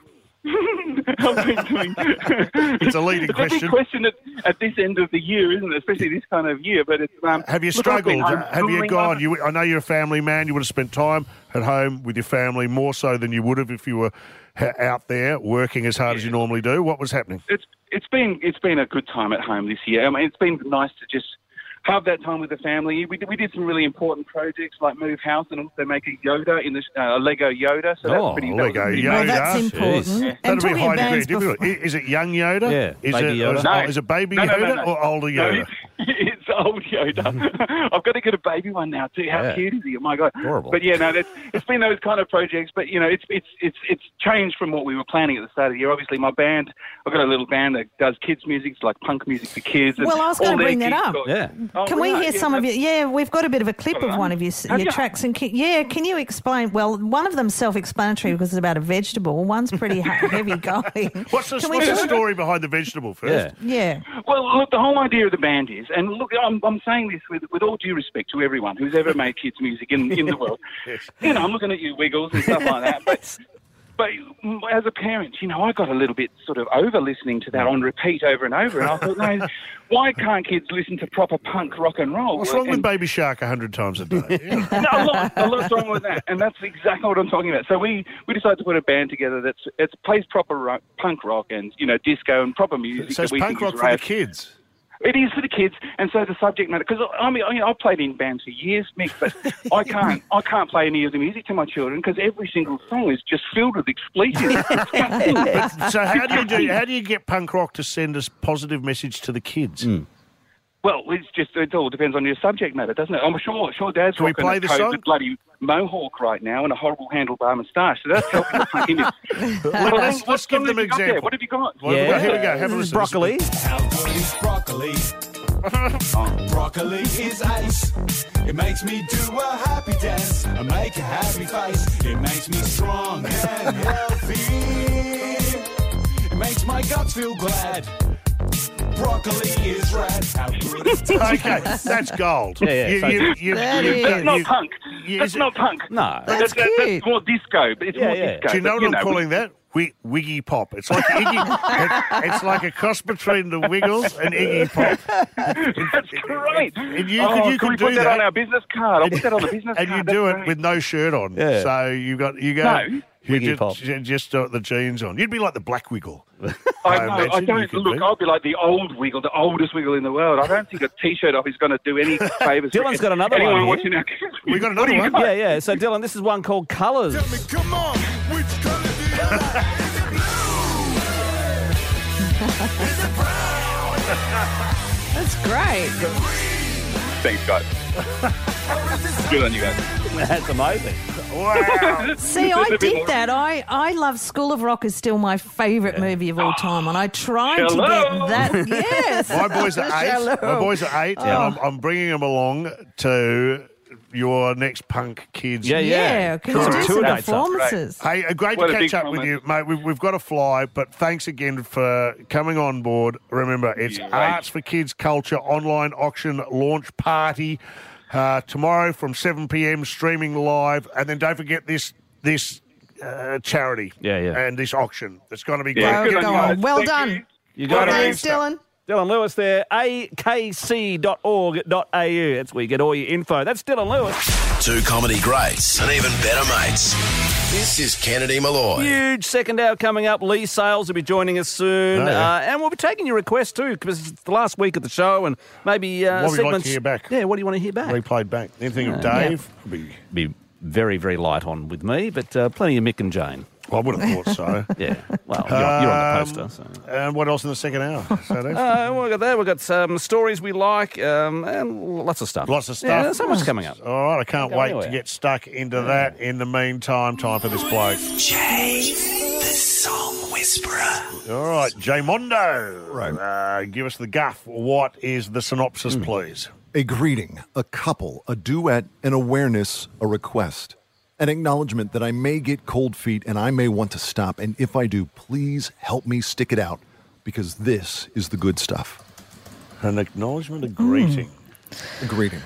I've been doing. It's a leading It's a question. big question at, at this end of the year, isn't it? Especially this kind of year. But it's um, Have you look, I've been struggled? Have you homeschooling. gone? You, I know you're a family man. You would have spent time at home with your family more so than you would have if you were ha- out there working as hard as you normally do. What was happening? It's it's been it's been a good time at home this year. I mean, it's been nice to just have that time with the family. We did, we did some really important projects like move house and also make a Yoda in the uh, Lego Yoda. So Oh, that's pretty. that was Lego pretty- Yoda. Well, that's important. Jeez. And That'll be talking high bands degree before- difficult. Is it young Yoda? Yeah, Is baby it, Yoda. Is, No. is it baby No, no, Yoda no, no. or older No, Yoda? it's, it's old Yoda. I've got to get a baby one now too. How Yeah. cute is he? Oh my god! Adorable. But yeah, no, that's, it's been those kind of projects. But you know, it's it's it's it's changed from what we were planning at the start of the year. Obviously, my band, I've got a little band that does kids' music, it's like punk music for kids. and Well, I was all going to their bring that kids up. got- Yeah. Oh, Can we right, hear yeah, some of that's- your? Yeah, we've got a bit of a clip of one of your Have your you? tracks. And can, yeah, can you explain? Well, one of them's self-explanatory because it's about a vegetable. One's pretty he- heavy going. What's the, Can we what's the do it? story behind the vegetable first? Yeah. Yeah. Well, look, the whole idea of the band is, and look, I'm, I'm saying this with, with all due respect to everyone who's ever made kids' music in, in the world. You know, I'm looking at you, Wiggles, and stuff like that. But, but as a parent, you know, I got a little bit sort of over listening to that on repeat over and over. And I thought, no, why can't kids listen to proper punk rock and roll? What's wrong with And- Baby Shark a hundred times a day? Yeah. no, a lot, a lot's wrong with that, and that's exactly what I'm talking about. So we, we decided to put a band together that's it plays proper rock, punk rock and you know disco and proper music. So it's that we punk think rock is for the rad. kids. It is for the kids, and so the subject matter. Because I mean, I- I've played in bands for years, Mick, but I can't, I can't play any of the music to my children because every single song is just filled with expletives. So how do you do? How do you get punk rock to send a positive message to the kids? Well, it's just it all depends on your subject matter, doesn't it? I'm sure, sure, Dad's Can we rocking play a the coat song? with bloody mohawk right now and a horrible handlebar moustache, so that's helping the punk image. Let- let's- let's give them an What have you got there? example. What have you got? Well, Yeah. Here we go. Have a This is listen. broccoli. How good is broccoli? Broccoli is ice. It makes me do a happy dance. I make a happy face. It makes me strong and healthy. It makes my guts feel glad. Broccoli is rad. How good is Okay, that's gold. Yeah, yeah, You- so- you- you- That you- is- That's not you- punk. you- That's is it- not punk. No. That's that- cute. That's more disco, but it's Yeah, more yeah. disco. Do you know but, what I'm know, calling that? Wi- Wiggy Pop. It's like Iggy. it, it's like a cross between the Wiggles and Iggy Pop. That's great. And you oh, could, you can we could do put that, that, on our business card? I'll put that on the business and card. you That's do it great. with no shirt on. Yeah. So you got you go. No. You Wiggy just, Pop. you just got the jeans on. You'd be like the Black Wiggle. I I know. imagine I you don't could look. be. I'll be like the old Wiggle, the oldest Wiggle in the world. I don't think a T-shirt off is going to do any favours. for Dylan's got another anyone one here. watching our kids. We got What another do you one. got? Yeah, yeah. So, Dylan, this is one called Colours. Tell me, come on, which color do you like? Is it blue? Is it brown? That's great. Thanks, guys. Good on you guys. That's amazing. Wow. See, I dig that. I, I love School of Rock is still my favourite movie of all time, and I tried to Hello. get that. Yes. My boys are eight. Hello. My boys are eight, and Oh. I'm, I'm bringing them along to your next punk kids. Yeah, yeah. Yeah, can Some you do tour some dates up. performances? Hey, uh, great What to a big catch up with compliment. you, mate. We've, we've got to fly, but thanks again for coming on board. Remember, it's Yeah. Arts for Kids Culture online auction launch party uh, tomorrow from seven p.m. streaming live, and then don't forget this this uh, charity. Yeah, yeah. and this auction. It's going to be Yeah, great. good Go on you on. guys. Well Thank done. you. You got Well it. done. Thanks, Dylan. Dylan Lewis there, a k c dot org dot a u. That's where you get all your info. That's Dylan Lewis. Two comedy greats and even better mates. This is Kennedy Malloy. Huge second hour coming up. Lee Sales will be joining us soon. Oh, yeah. uh, and we'll be taking your requests too, because it's the last week of the show and maybe uh, What would you like segments. to hear back? Yeah, what do you want to hear back? Replayed back. Anything of Uh, Dave? Be, Be very, very light on with me, but uh, plenty of Mick and Jane. I would have thought so. Yeah, well, you're, you're on the Um, poster. So. And what else in the second hour? So Dave? Uh, we've got that. We've got some stories we like um, and lots of stuff. Lots of stuff. Yeah, so much coming up. All right, I can't Go wait anywhere. to get stuck into that. In the meantime, time for this bloke. Jay, the song whisperer. All right, Jay Mondo. Right. Uh, give us the guff. What is the synopsis, please? A greeting, a couple, a duet, an awareness, a request. An acknowledgement that I may get cold feet and I may want to stop. And if I do, please help me stick it out because this is the good stuff. An acknowledgement, a greeting. A greeting.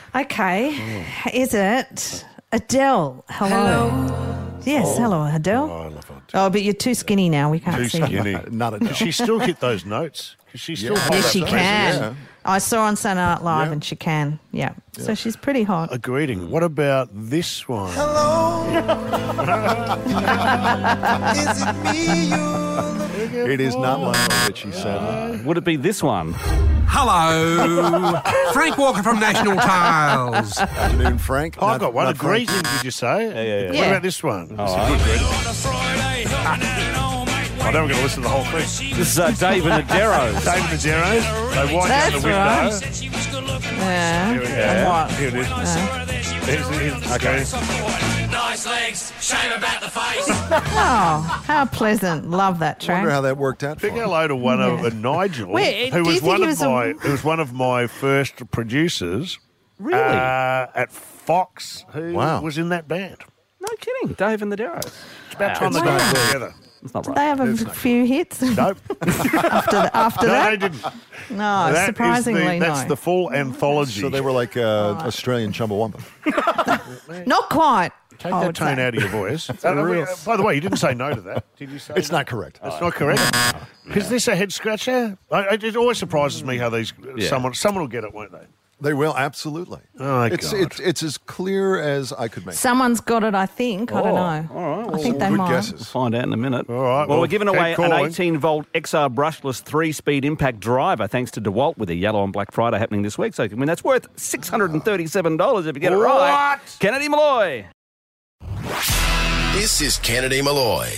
Okay. Is it Adele? Hello. Yes, hello, Adele. Oh, I love her. Oh, but you're too skinny now. We can't Too see you. skinny. Not a Can she still hit those notes? Can she still Yeah. hold Yes, up she those can. notes? I saw her on Saturday Night Live, Yeah. and she can. Yeah. So she's pretty hot. A greeting. What about this one? Is it me you It is not Lionel Richie, sadly. Would it be this one? Hello, Frank Walker from National Tales. Afternoon, Frank. Oh, I've got one. Not A Frank. greasing, did you say? Yeah, yeah, yeah. What Yeah. about this one? Oh, I I know we're going to listen to the whole thing. This is uh, Dave and the Deros. Dave and the Deros. They wind down the That's window. Yeah. Here it is. And what? Here it is. Here's, here's, okay. Nice legs, shame about the face. Oh, how pleasant. Love that track. Wonder how that worked out for Big him. hello to one of uh, Nigel, Wait, who do you was think one he of was a- my who was one of my first producers. Really? Uh, at Fox, who Wow. was in that band. No kidding. Dave and the Deros. It's about time It's they not got good. together. It's not Did right. they have a It's not few hits Nope. after, the, after no, that? they didn't. No, That is surprisingly, the, That's no. the full anthology. So they were like uh, Australian Chumbawamba. Not quite. Take I that would tone say. out of your voice. a Uh, real- uh, by the way, you didn't say no to that. Did you say It's no? not correct. That's not correct. Is this a head scratcher? I, I, it always surprises me how these Yeah. someone someone will get it, won't they? They will, absolutely. Oh, my it's, God. it's it's as clear as I could make it. Someone's got it, I think. I don't know. All right. I Well, think they good might. guesses. We'll find out in a minute. All right, Well, well, we're giving keep away an calling. eighteen volt X R brushless three-speed impact driver thanks to DeWalt with a yellow on Black Friday happening this week. So, I mean, that's worth six hundred thirty-seven dollars if you get it right. What? Kennedy Malloy. This is Kennedy Malloy.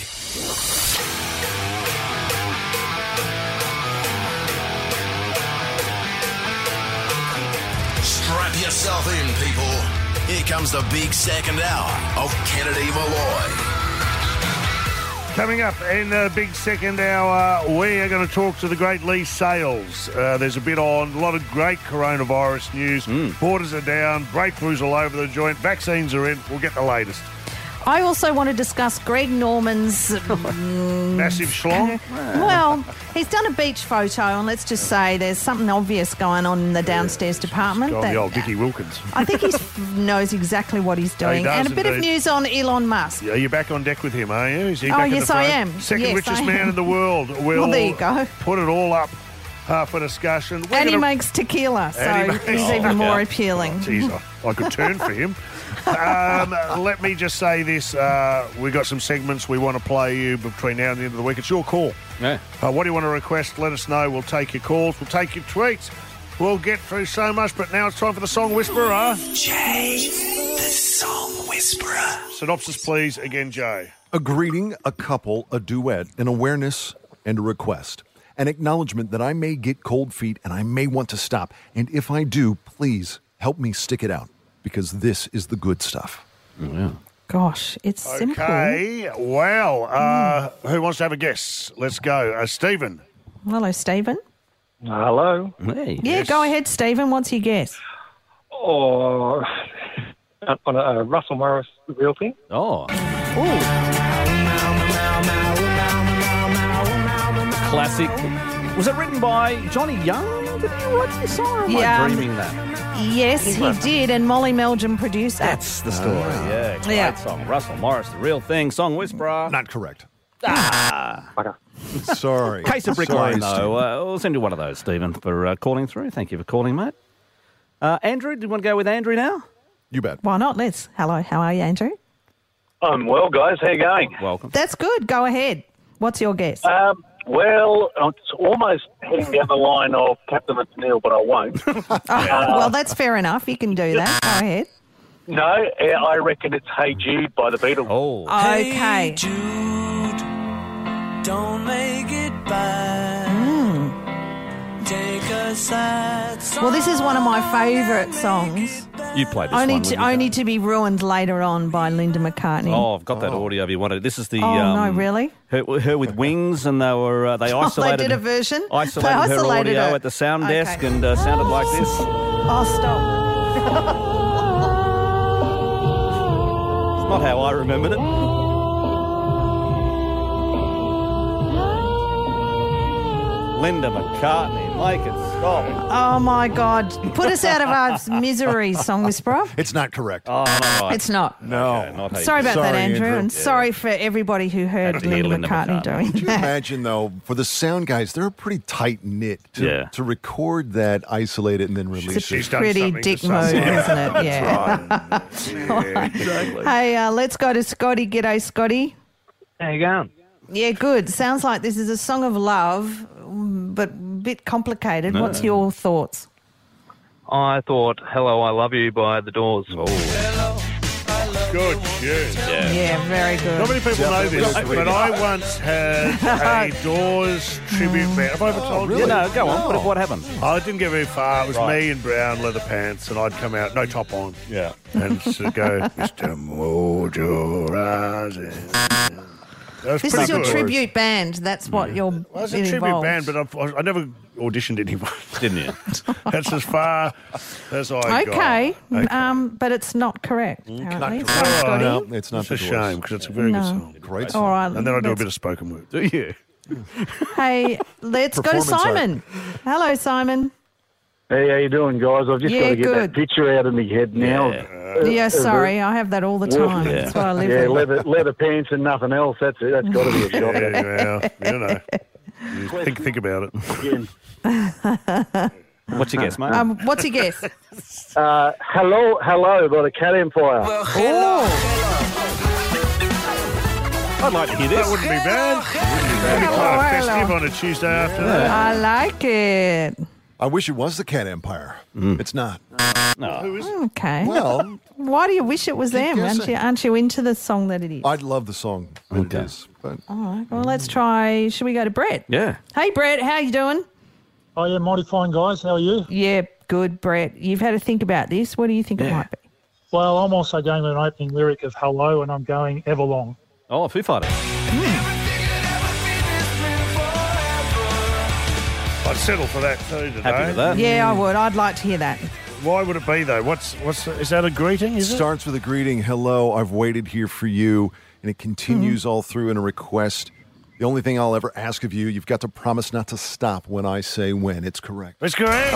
Strap yourself in, people. Here comes the big second hour of Kennedy Malloy. Coming up in the big second hour, we are going to talk to the great Lee Sales. Uh, there's a bit on, a lot of great coronavirus news. Borders are down, breakthroughs all over the joint, vaccines are in. We'll get the latest. I also want to discuss Greg Norman's. Massive schlong. Well, he's done a beach photo, and let's just say there's something obvious going on in the downstairs department. Oh, that- the old Vicky Wilkins. I think he knows exactly what he's Yeah, he doing. does and a bit of indeed. news on Elon Musk. Yeah, you're back on deck with him, are you? Is he Oh, back at yes, the I front? am. Second Yes, richest I man am. in the world. We'll Well, there you go. put it all up uh, for discussion. We're And he gonna- makes tequila, so And he makes- he's Oh, even more yeah. appealing. Jeez, I, I could turn for him. Um, let me just say this. Uh, we've got some segments we want to play you between now and the end of the week. It's your call. Yeah. Uh, what do you want to request? Let us know. We'll take your calls. We'll take your tweets. We'll get through so much, but now it's time for the Song Whisperer. Jay, the Song Whisperer. Synopsis, please, again, Jay. A greeting, a couple, a duet, an awareness, and a request. An acknowledgement that I may get cold feet and I may want to stop. And if I do, please help me stick it out, because this is the good stuff. Yeah. Gosh, it's simple. Okay, well, uh, who wants to have a guess? Let's go. Uh, Stephen. Hello, Stephen. Hello. Hey. Yeah, go ahead, Stephen. What's your guess? Oh, on a, uh, Russell Morris, the real thing. Oh. Classic. Was it written by Johnny Young? Did he write this song? Or am Yeah, I um, dreaming that? Yes, he did, and Molly Meldrum produced it. That's the story. yeah, great Yeah. song. Russell Morris, the real thing. Song Whisperer. Not correct. Ah. Sorry. Case of Brick Sorry, Lane, though. Stephen. Uh, we'll send you one of those, Stephen, for uh, calling through. Thank you for calling, mate. Uh, Andrew, do you want to go with Andrew now? You bet. Why not? Let's. Hello, how are you, Andrew? I'm well, guys. How you going? Welcome. That's good. Go ahead. What's your guess? Um, well, it's almost heading down the line of Captain McNeil, but I won't. Oh, well, that's fair enough. You can do that. Go ahead. No, I reckon it's Hey Jude by the Beatles. Oh. Okay. Jude, don't make it bad. Take a sad song. Well, this is one of my favourite songs. You played this Only one. to wouldn't you? only to be ruined later on by Linda McCartney. Oh, I've got that audio if you wanted. This is the. Oh, no, um, really? Her, her with wings, and they were uh, they Oh, isolated. they did a version? Isolated, They her isolated audio her. at the sound Okay. desk, and uh, sounded like this. Oh, stop. It's not how I remembered it. Linda McCartney, make it stop. Oh, my God. Put us out of our misery, Song Whisperer. It's not correct. Oh, no, right. It's not. No. Okay, not how you Sorry do about it. that, Sorry, Andrew, Andrew. and Yeah. sorry for everybody who heard Had to hear Linda, Linda McCartney, McCartney. doing Could you that. imagine, though, for the sound guys, they're pretty tight knit to, Yeah. to record that, isolate it, and then release It's a it. She's done pretty something to dick some- move, Yeah, isn't it? Yeah. Yeah, exactly. Hey, uh, let's go to Scotty. G'day, Scotty. How you going? Yeah, good. Sounds like this is a song of love, but a bit complicated. No. What's your thoughts? I thought "Hello, I Love You" by The Doors. Good tune. Yeah. Yeah, very good. Not many people know this, but I once had a Doors tribute band. Have I ever told you? Yeah, no, go on. What, what happened? I didn't get very far. It was Right. me in brown leather pants, and I'd come out, no top on. Yeah. And so go, Mister Mojo Rising. That was This pretty is your good. tribute band. That's what you're Well, it's a been tribute involved. band, but I've, I never auditioned anyone. Didn't you? That's as far as I got. Okay, um, but it's not correct, apparently. Not Sorry, correct. Scotty. No, it's not It's the a Doors. shame because it's a very No. good song. Great All right, And then I do a let's- bit of spoken word. Do you? Hey, let's go to Performance art. Simon. Hello, Simon. Hey, how you doing, guys? I've just Yeah, got to get good. that picture out of my head now. Yeah. Uh, yeah, uh, sorry, I have that all the time. Yeah. That's what I live Yeah, with. leather, leather pants and nothing else. That's it. That's got to be a shot. Yeah, well, you know. You think, think about it. What's your guess, mate? Um, what's your guess? Uh, hello, hello, by the Cat Empire. Oh, I'd like to hear this. That wouldn't be bad. Wouldn't be bad. It'd be quite Hello, festive hello. on a Tuesday afternoon. I like it. I wish it was the Cat Empire. It's not. No. Who is it? Okay. Well, Why do you wish it was Keep them? Aren't guessing. you, aren't you into the song that it is? I'd love the song. It is, but All right. Well, let's try. Should we go to Brett? Yeah. Hey, Brett. How you doing? Oh, yeah, mighty fine, guys. How are you? Yeah, good, Brett. You've had to think about this. What do you think it Yeah. might be? Well, I'm also going with an opening lyric of Hello, and I'm going Everlong. Oh, Foo Fighters. I'd settle for that too today. Happy with that. Yeah, I would. I'd like to hear that. Why would it be though? What's what's is that a greeting? it Is it? starts with a greeting. Hello, I've waited here for you, and it continues all through in a request. The only thing I'll ever ask of you, you've got to promise not to stop when I say when. It's correct. That's correct.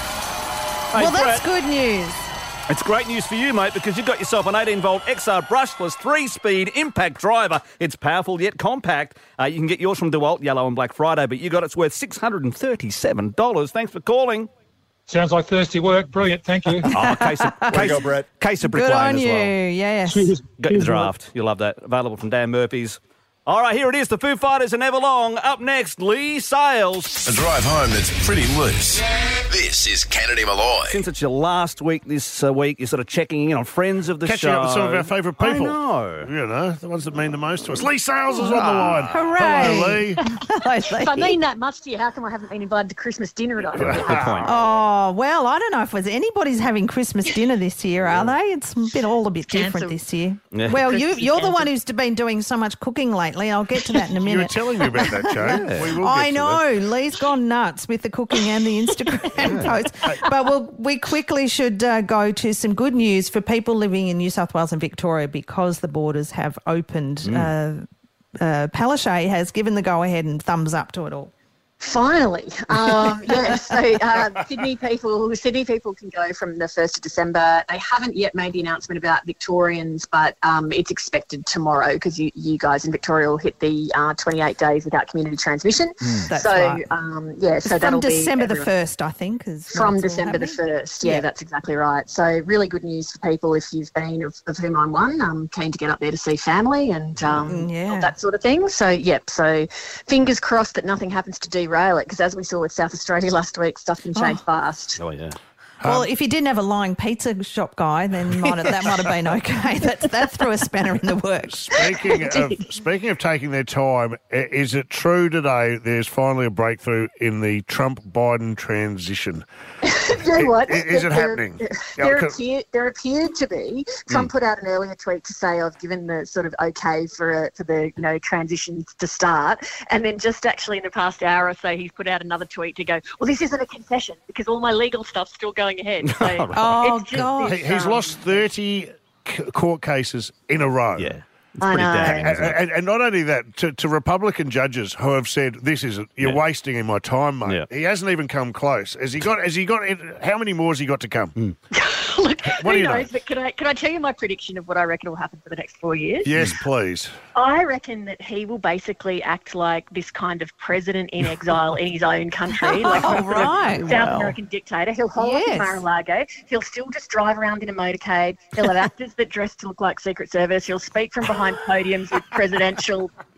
Hey, well, that's Brett, good news. it's great news for you, mate, because you've got yourself an eighteen volt X R brushless three-speed impact driver. It's powerful yet compact. Uh, you can get yours from DeWalt, yellow on Black Friday, but you got it's worth six hundred thirty-seven dollars. Thanks for calling. Sounds like thirsty work. Brilliant. Thank you. Oh, case of, Way to case, go, Brett. case of Good bricklaying on as you. well. Yes. Cheers. Got your Cheers, draft. You'll love that. Available from Dan Murphy's. All right, here it is. The Foo Fighters and Everlong. Up next, Lee Sales. A drive home that's pretty loose. This is Kennedy Malloy. Since it's your last week this uh, week, you're sort of checking in on friends of the Catching show. up with some of our favourite people. I know. You know, the ones that mean the most to us. Lee Sales is on the line. Hooray. Hello, Lee. If I mean that much to you, how come I haven't been invited to Christmas dinner at all? Good point. Oh, well, I don't know if there's anybody's having Christmas dinner this year, are they? It's been all a bit different Cancelled. this year. Yeah. Well, you, Christmas you're the cancelled. one who's been doing so much cooking lately. I'll get to that in a You were minute. telling me about that, Joe. We will get I to know. that. Lee's gone nuts with the cooking and the Instagram posts. But we'll, we quickly should uh, go to some good news for people living in New South Wales and Victoria because the borders have opened. Mm. Uh, uh, Palaszczuk has given the go-ahead and thumbs up to it all. Finally, um, yeah. So uh, Sydney people, Sydney people can go from the first of December. They haven't yet made the announcement about Victorians, but um, it's expected tomorrow because you, you guys in Victoria will hit the uh, twenty-eight days without community transmission. That's so right. um, yeah, It's so from that'll December be the everyone. first, I think. Is when From it's all December the happening. first, yeah, Yeah. that's exactly right. So really good news for people if you've been, of, of whom I'm one, um, keen to get up there to see family and um, Mm, yeah. all that sort of thing. So, yep, so fingers crossed that nothing happens to derail it because as we saw with South Australia last week, stuff can change fast. Oh, yeah. Well, if you didn't have a lying pizza shop guy, then might have, that might have been okay. That, that threw a spanner in the works. Speaking of speaking of taking their time, i- is it true today there's finally a breakthrough in the Trump-Biden transition? You know what? I- is it There- happening? There, Yeah, there, because- appeared, there appeared to be. Trump put out an earlier tweet to say, I've given the sort of okay for a, for the you know transition to start. And then just actually in the past hour or so, he's put out another tweet to go, well, this isn't a concession because all my legal stuff's still going ahead. So Oh, it's just God. this, He- He's um, lost thirty c- court cases in a row. Yeah. It's I pretty know. damning, And, isn't it? and, and not only that, to, to Republican judges who have said this is you're Yeah. wasting my time, mate. Yeah. He hasn't even come close. Has he got? Has he got? How many more has he got to come? Hmm. Look, What do who you knows? know? But can I, can I tell you my prediction of what I reckon will happen for the next four years? Yes, please. I reckon that he will basically act like this kind of president in exile in his own country, like Oh, some sort of right. South Wow. American dictator. He'll hold up Yes. in Mar-a-Lago. He'll still just drive around in a motorcade. He'll have actors that dress to look like Secret Service. He'll speak from behind podiums with presidential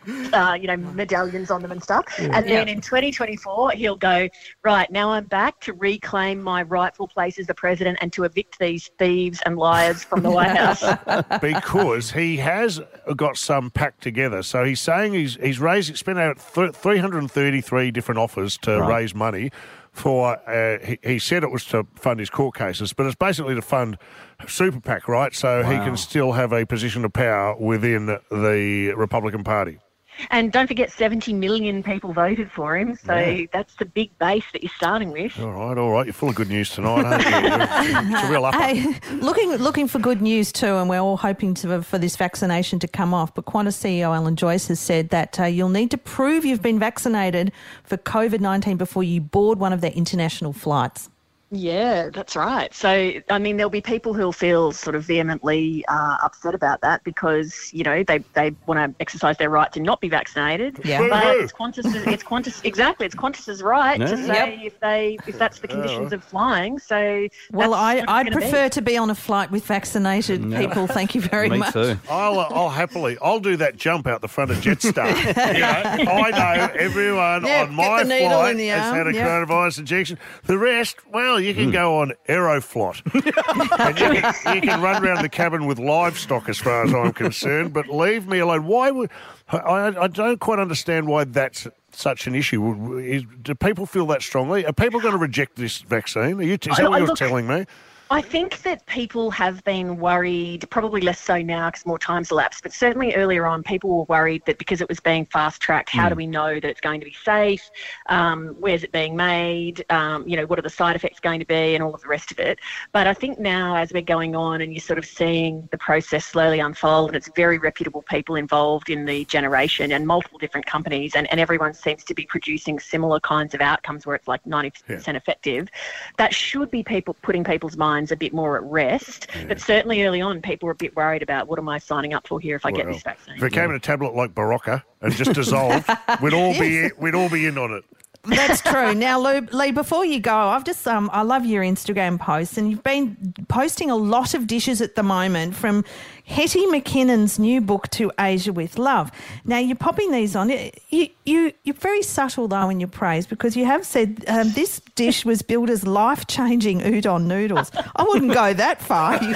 uh, you know, medallions on them and stuff. Yeah. And then Yeah. in twenty twenty-four, he'll go, right, now I'm back to reclaim my rightful place as the president and to evict these thieves and liars from the White House. Because he has got some packed together. So he's saying he's he's raised, spent out th- three hundred thirty-three different offers to Right. raise money for, uh, he, he said it was to fund his court cases, but it's basically to fund Super PAC, right? So he Wow. can still have a position of power within the Republican Party. And don't forget, seventy million people voted for him, so Yeah. that's the big base that you're starting with. All right, all right. You're full of good news tonight, aren't you? It's a real upper. Hey, looking looking for good news too, and we're all hoping to, for this vaccination to come off. But Qantas C E O Alan Joyce has said that uh, you'll need to prove you've been vaccinated for COVID nineteen before you board one of their international flights. Yeah, that's right. So, I mean, there'll be people who'll feel sort of vehemently uh, upset about that because, you know, they, they want to exercise their right to not be vaccinated. Yeah. But it's Qantas, it's Qantas, exactly, it's Qantas's right Yeah. to say if they if that's the conditions of flying. So, Well, that's I, what it's I'd gonna prefer be. to be on a flight with vaccinated Yeah. people. Thank you very Me much. too. I'll, uh, I'll happily, I'll do that jump out the front of Jetstar. You know, I know everyone Yeah, on get my the needle flight in the has arm, had a yeah. coronavirus injection. The rest, well, you can Mm. go on Aeroflot. and you can, you can run around the cabin with livestock as far as I'm concerned, but leave me alone. Why would, I, I don't quite understand why that's such an issue. Is, do people feel that strongly? Are people going to reject this vaccine? Are you, is that I- what I you're look- telling me? I think that people have been worried, probably less so now because more time's elapsed, but certainly earlier on, people were worried that because it was being fast-tracked, how Mm. do we know that it's going to be safe? Um, where's it being made? Um, you know, what are the side effects going to be and all of the rest of it? But I think now, as we're going on and you're sort of seeing the process slowly unfold, and it's very reputable people involved in the generation and multiple different companies, and, and everyone seems to be producing similar kinds of outcomes where it's like ninety percent effective, that should be people putting people's minds a bit more at rest. But certainly early on, people were a bit worried about what am I signing up for here if I get Well, this vaccine. If it came in a tablet like Barocca and just dissolved, we'd all be we'd all be in on it. That's true. Now, Lou, Lee, before you go, I've just um, I love your Instagram posts, and you've been posting a lot of dishes at the moment, from Hetty McKinnon's new book to Asia with Love. Now, you're popping these on. You, you, you're very subtle, though, in your praise, because you have said um, this dish was billed as life-changing udon noodles. I wouldn't go that far, you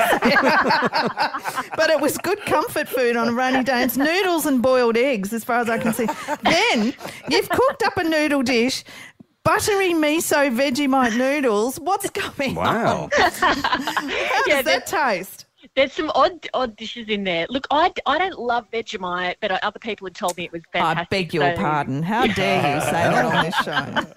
said. But it was good comfort food on a rainy day. It's noodles and boiled eggs, as far as I can see. Then you've cooked up a noodle dish, buttery miso Vegemite noodles. What's going Wow. on? How Yeah, does that taste? There's some odd odd dishes in there. Look, I, I don't love Vegemite, but other people had told me it was fantastic. I beg your so- pardon. How dare you say that on this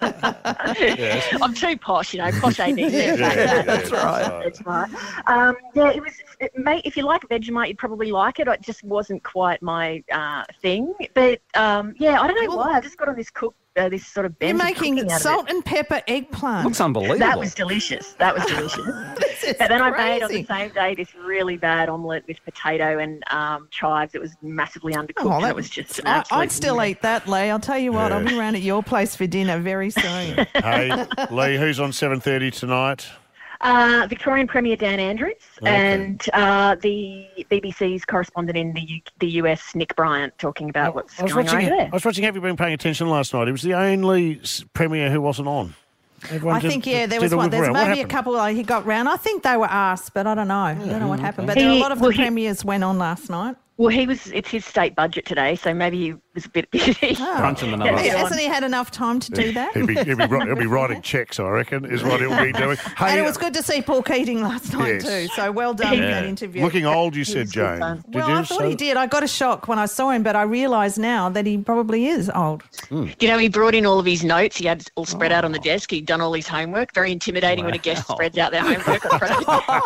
show? I'm too posh, you know, posh A D. Yeah, yeah, yeah, That's right. Vegemite. Um, yeah, it was. It may, if you like Vegemite, you'd probably like it. It just wasn't quite my uh, thing. But um, yeah, I don't know why. I just got on this cook, uh, this sort of You're bent of making cooking out of salt and pepper eggplant. Looks unbelievable. That was delicious. That was delicious. This is And then I made on the crazy. same day this really bad omelette with potato and um, chives. It was massively undercooked. Oh, and that- it was just an I, absolute I'd still eat that, Lee. I'll tell you what, I'll be around at your place for dinner very soon. Hey, Lee, who's on seven thirty tonight? Uh, Victorian Premier Dan Andrews Okay. and uh, the B B C's correspondent in the U- the U S, Nick Bryant, talking about what's I was going on watching. over I there. was watching. Have you been paying attention last night? It was the only s- premier who wasn't on. Everyone I did- think, yeah, there did was a one. whip There's around. What maybe a happened? couple uh, he got round. I think they were asked, but I don't know. I don't know what happened. But there were He- a lot of well, the he- premiers went on last night. Well, he was. It's his state budget today, so maybe he was a bit busy. Crunching the numbers. Yeah, Hasn't he had enough time to do that? He'll be, he'll, be, wri- he'll be writing checks, I reckon, is what he'll be doing. Hey, And it was good to see Paul Keating last night Yes. too. So well done with that interview. Looking old, you said, was good Jane. fun. Did well, you? I thought So- he did. I got a shock when I saw him, but I realise now that he probably is old. Do you know, he brought in all of his notes. He had it all spread out on the desk. He'd done all his homework. Very intimidating when a guest spreads out their homework. in front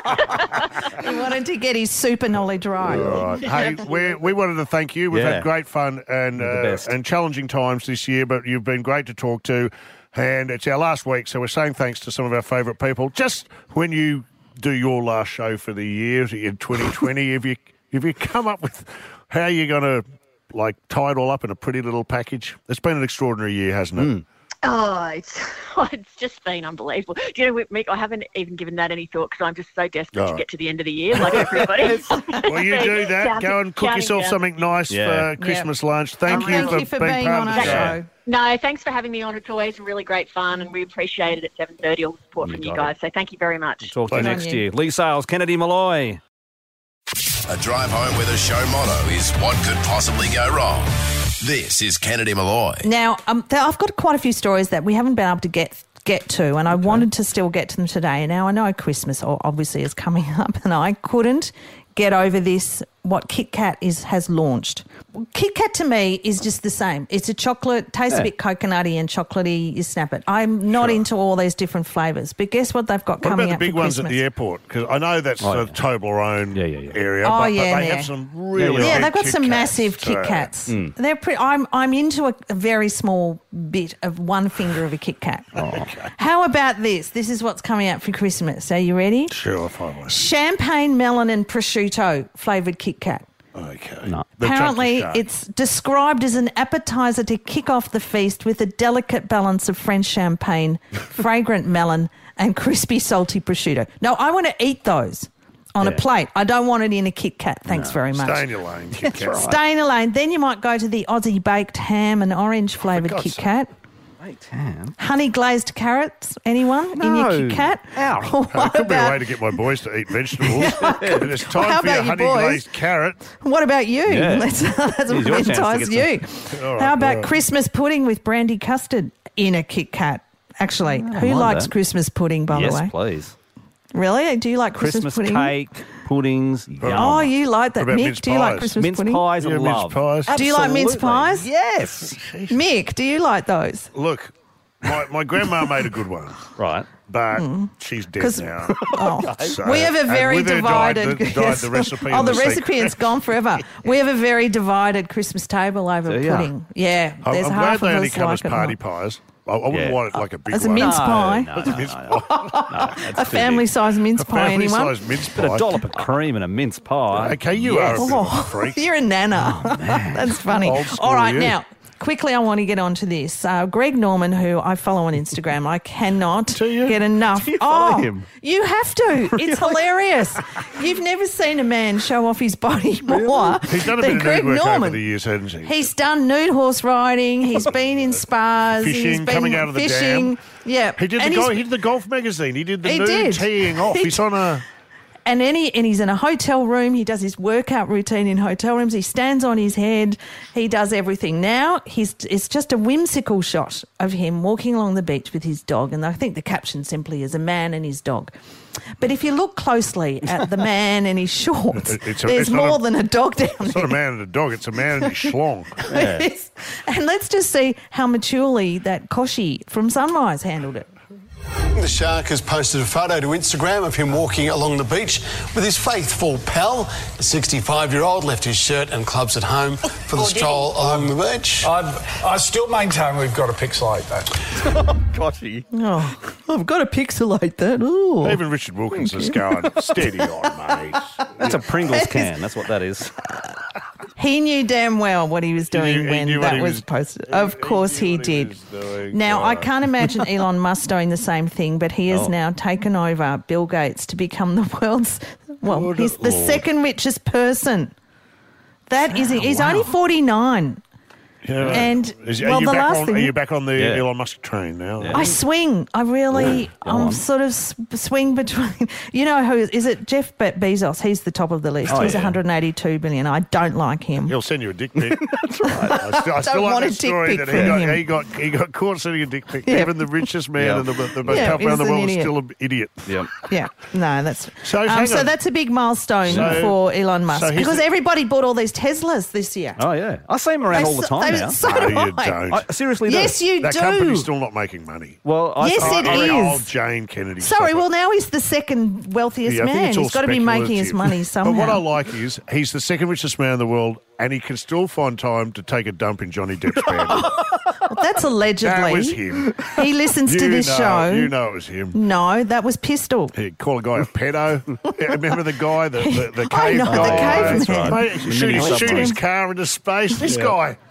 of you. He wanted to get his super knowledge right. All right. Hey, we we wanted to thank you. We've Yeah. had great fun and You're the uh, best. and challenging times this year, but you've been great to talk to. And it's our last week, so we're saying thanks to some of our favourite people. Just when you do your last show for the year in twenty twenty, if you if you come up with how you're going to like tie it all up in a pretty little package, it's been an extraordinary year, hasn't it? Oh, it's, oh, it's just been unbelievable. Do you know, Mick, I haven't even given that any thought because I'm just so desperate Oh. to get to the end of the year, like everybody. Well, you do that. Counting- Go and cook counting yourself down. something nice Yeah. for Christmas lunch. Thank, Oh, you, thank for you for being, being part on of our the show. show. No, thanks for having me on. It's always really great fun, and we appreciate it at seven thirty, all the support You from you got guys. So thank you very much. Talk to you Good on next you. year. Lee Sales, Kennedy Malloy. A drive home with a show motto is what could possibly go wrong. This is Kennedy Malloy. Now, um, th- I've got quite a few stories that we haven't been able to get get to, and I wanted to still get to them today. Now, I know Christmas o- obviously is coming up, and I couldn't get over this, what Kit Kat is has launched. Kit Kat to me is just the same. It's a chocolate, tastes Yeah. a bit coconutty and chocolatey, you snap it. I'm not into all these different flavours, but guess what they've got What coming about up the big for ones Christmas? at the airport? Because I know that's Oh, the yeah. Toblerone area, Oh, but, but yeah, they yeah. have some really yeah, big they've got Kit some Kats massive too. Kit Kats. Mm. They're pretty. I'm I'm into a, a very small bit of one finger of a Kit Kat. How about this? This is what's coming out for Christmas. Are you ready? Sure, if I was. Champagne melon and prosciutto flavoured Kit Kat. Okay. No. The Apparently, chunky it's described as an appetizer to kick off the feast with a delicate balance of French champagne, fragrant melon, and crispy, salty prosciutto. No, I want to eat those on a Yeah. plate. I don't want it in a Kit Kat. Thanks No, very much. Stay in your lane, Kit Kat. Stay in a lane. Then you might go to the Aussie baked ham and orange flavoured God's Kit sake. Kat. Baked ham? Honey glazed carrots. Anyone in your No. Kit Kat? Ow. What It could be a about- way to get my boys to eat vegetables. And it's time How for your about your honey boys? glazed carrot. What about you? Yeah. Let's, let's Here's your chance to entice get you. some- All right, How about all right. Christmas pudding with brandy custard in a Kit Kat? Actually, who mind likes that. Christmas pudding, by yes, the way? please. Really? Do you like Christmas, Christmas pudding? cake, puddings. Yum. Oh, you like that. What about Mick, mince do you like pies? Christmas Mince pudding? pies I Yeah, mince love. pies. Do you like mince Absolutely. pies? Yes. Mick, do you like those? Look, my, my grandma made a good one. Right. But she's dead 'Cause- now. Oh. So- we have a and very with her died divided. the- died the recipe oh, and the, the recipe secret. has gone forever. We have a very divided Christmas table over Do ya? pudding. Yeah, I'm, there's I'm half glad they of only us come like as it. party not. pies. I, I wouldn't Yeah. want it like a big As a one. mince No, pie. no, As a no, mince no, pie. no, that's A too family big. sized mince A pie, anyone? family-sized mince Bit pie. of dollop of cream and a mince pie. Okay, you Yes. are a bit of a Oh, freak. you're a nana. That's funny. Old school All right, you. now, quickly, I want to get onto this. Uh, Greg Norman, who I follow on Instagram, I cannot get enough. Do you follow oh, him? you have to. It's hilarious. You've never seen a man show off his body more He's done a than bit of Greg nude work Norman. over the years, hasn't he? He's done nude horse riding. He's been in spas. he's Fishing, been coming out of the fishing. dam. Yeah, He did, and the he's- golf, he did the golf magazine. He did the He nude did. teeing off. He He's on a... And then he, and he's in a hotel room. He does his workout routine in hotel rooms. He stands on his head. He does everything. Now he's it's just a whimsical shot of him walking along the beach with his dog. And I think the caption simply is a man and his dog. But if you look closely at the man and his shorts, It- it's a- there's it's not more a- than a dog down It's there. not a man and a dog. It's a man and his schlong. Yes. And let's just see how maturely that Koshi from Sunrise handled it. The Shark has posted a photo to Instagram of him walking along the beach with his faithful pal. The sixty-five-year-old left his shirt and clubs at home for the stroll along the beach. I've, I still maintain we've got to pixelate that. Gotchy. Oh, I've got to pixelate that. Ooh. Even Richard Wilkins is going, steady on, mate. That's a Pringles can. That's what that is. He knew damn well what he was doing knew- he when knew what that he was, was- posted. Of course he, did. doing. Now, I God. can't imagine Elon Musk doing the same thing, but he has Oh. now taken over Bill Gates to become the world's, well, Good he's the Lord. second richest person. That is, he's only forty-nine. Yeah. And, Is- well, are, you the back last on, thing- are you back on the Yeah. Elon Musk train now? I swing. I really, Go I'm on. sort of s- swing between. You know who is it? Jeff Be- Bezos. He's the top of the list. Oh, He's yeah. one hundred eighty-two billion. I don't like him. He'll send you a dick pic. That's right. I still, I still Don't like want a that dick story pic that he from got, him. he got he got caught sending a dick pic. Yeah. Even the richest man Yeah. and the, the most Yeah, powerful man in the he's an world is idiot. still an idiot. Yep. Yeah, no, that's So, um, hang so on. that's a big milestone So- for Elon Musk so he's because the- everybody bought all these Teslas this year. Oh, yeah. I see him around They all the s- time they- now. so No, do you I. don't. I seriously do. Yes, you that do. company's still not making money. Well, I, Yes, I, it I, is. Oh, Jane Kennedy. Sorry, stop it. well now he's the second wealthiest Yeah, I think man. it's all He's got to be making his speculative. money somehow. But what I like is he's the second richest man in the world, and he can still find time to take a dump in Johnny Depp's bed. Well, that's allegedly. That was him. He listens to You this know, show. You know it was him. No, that was Pistol. He'd call a guy a pedo. Yeah, remember the guy, the, the, the I cave know, guy? the caveman. Mate, The shoot, mini his, shoot submarine. his car into space. This Yeah. guy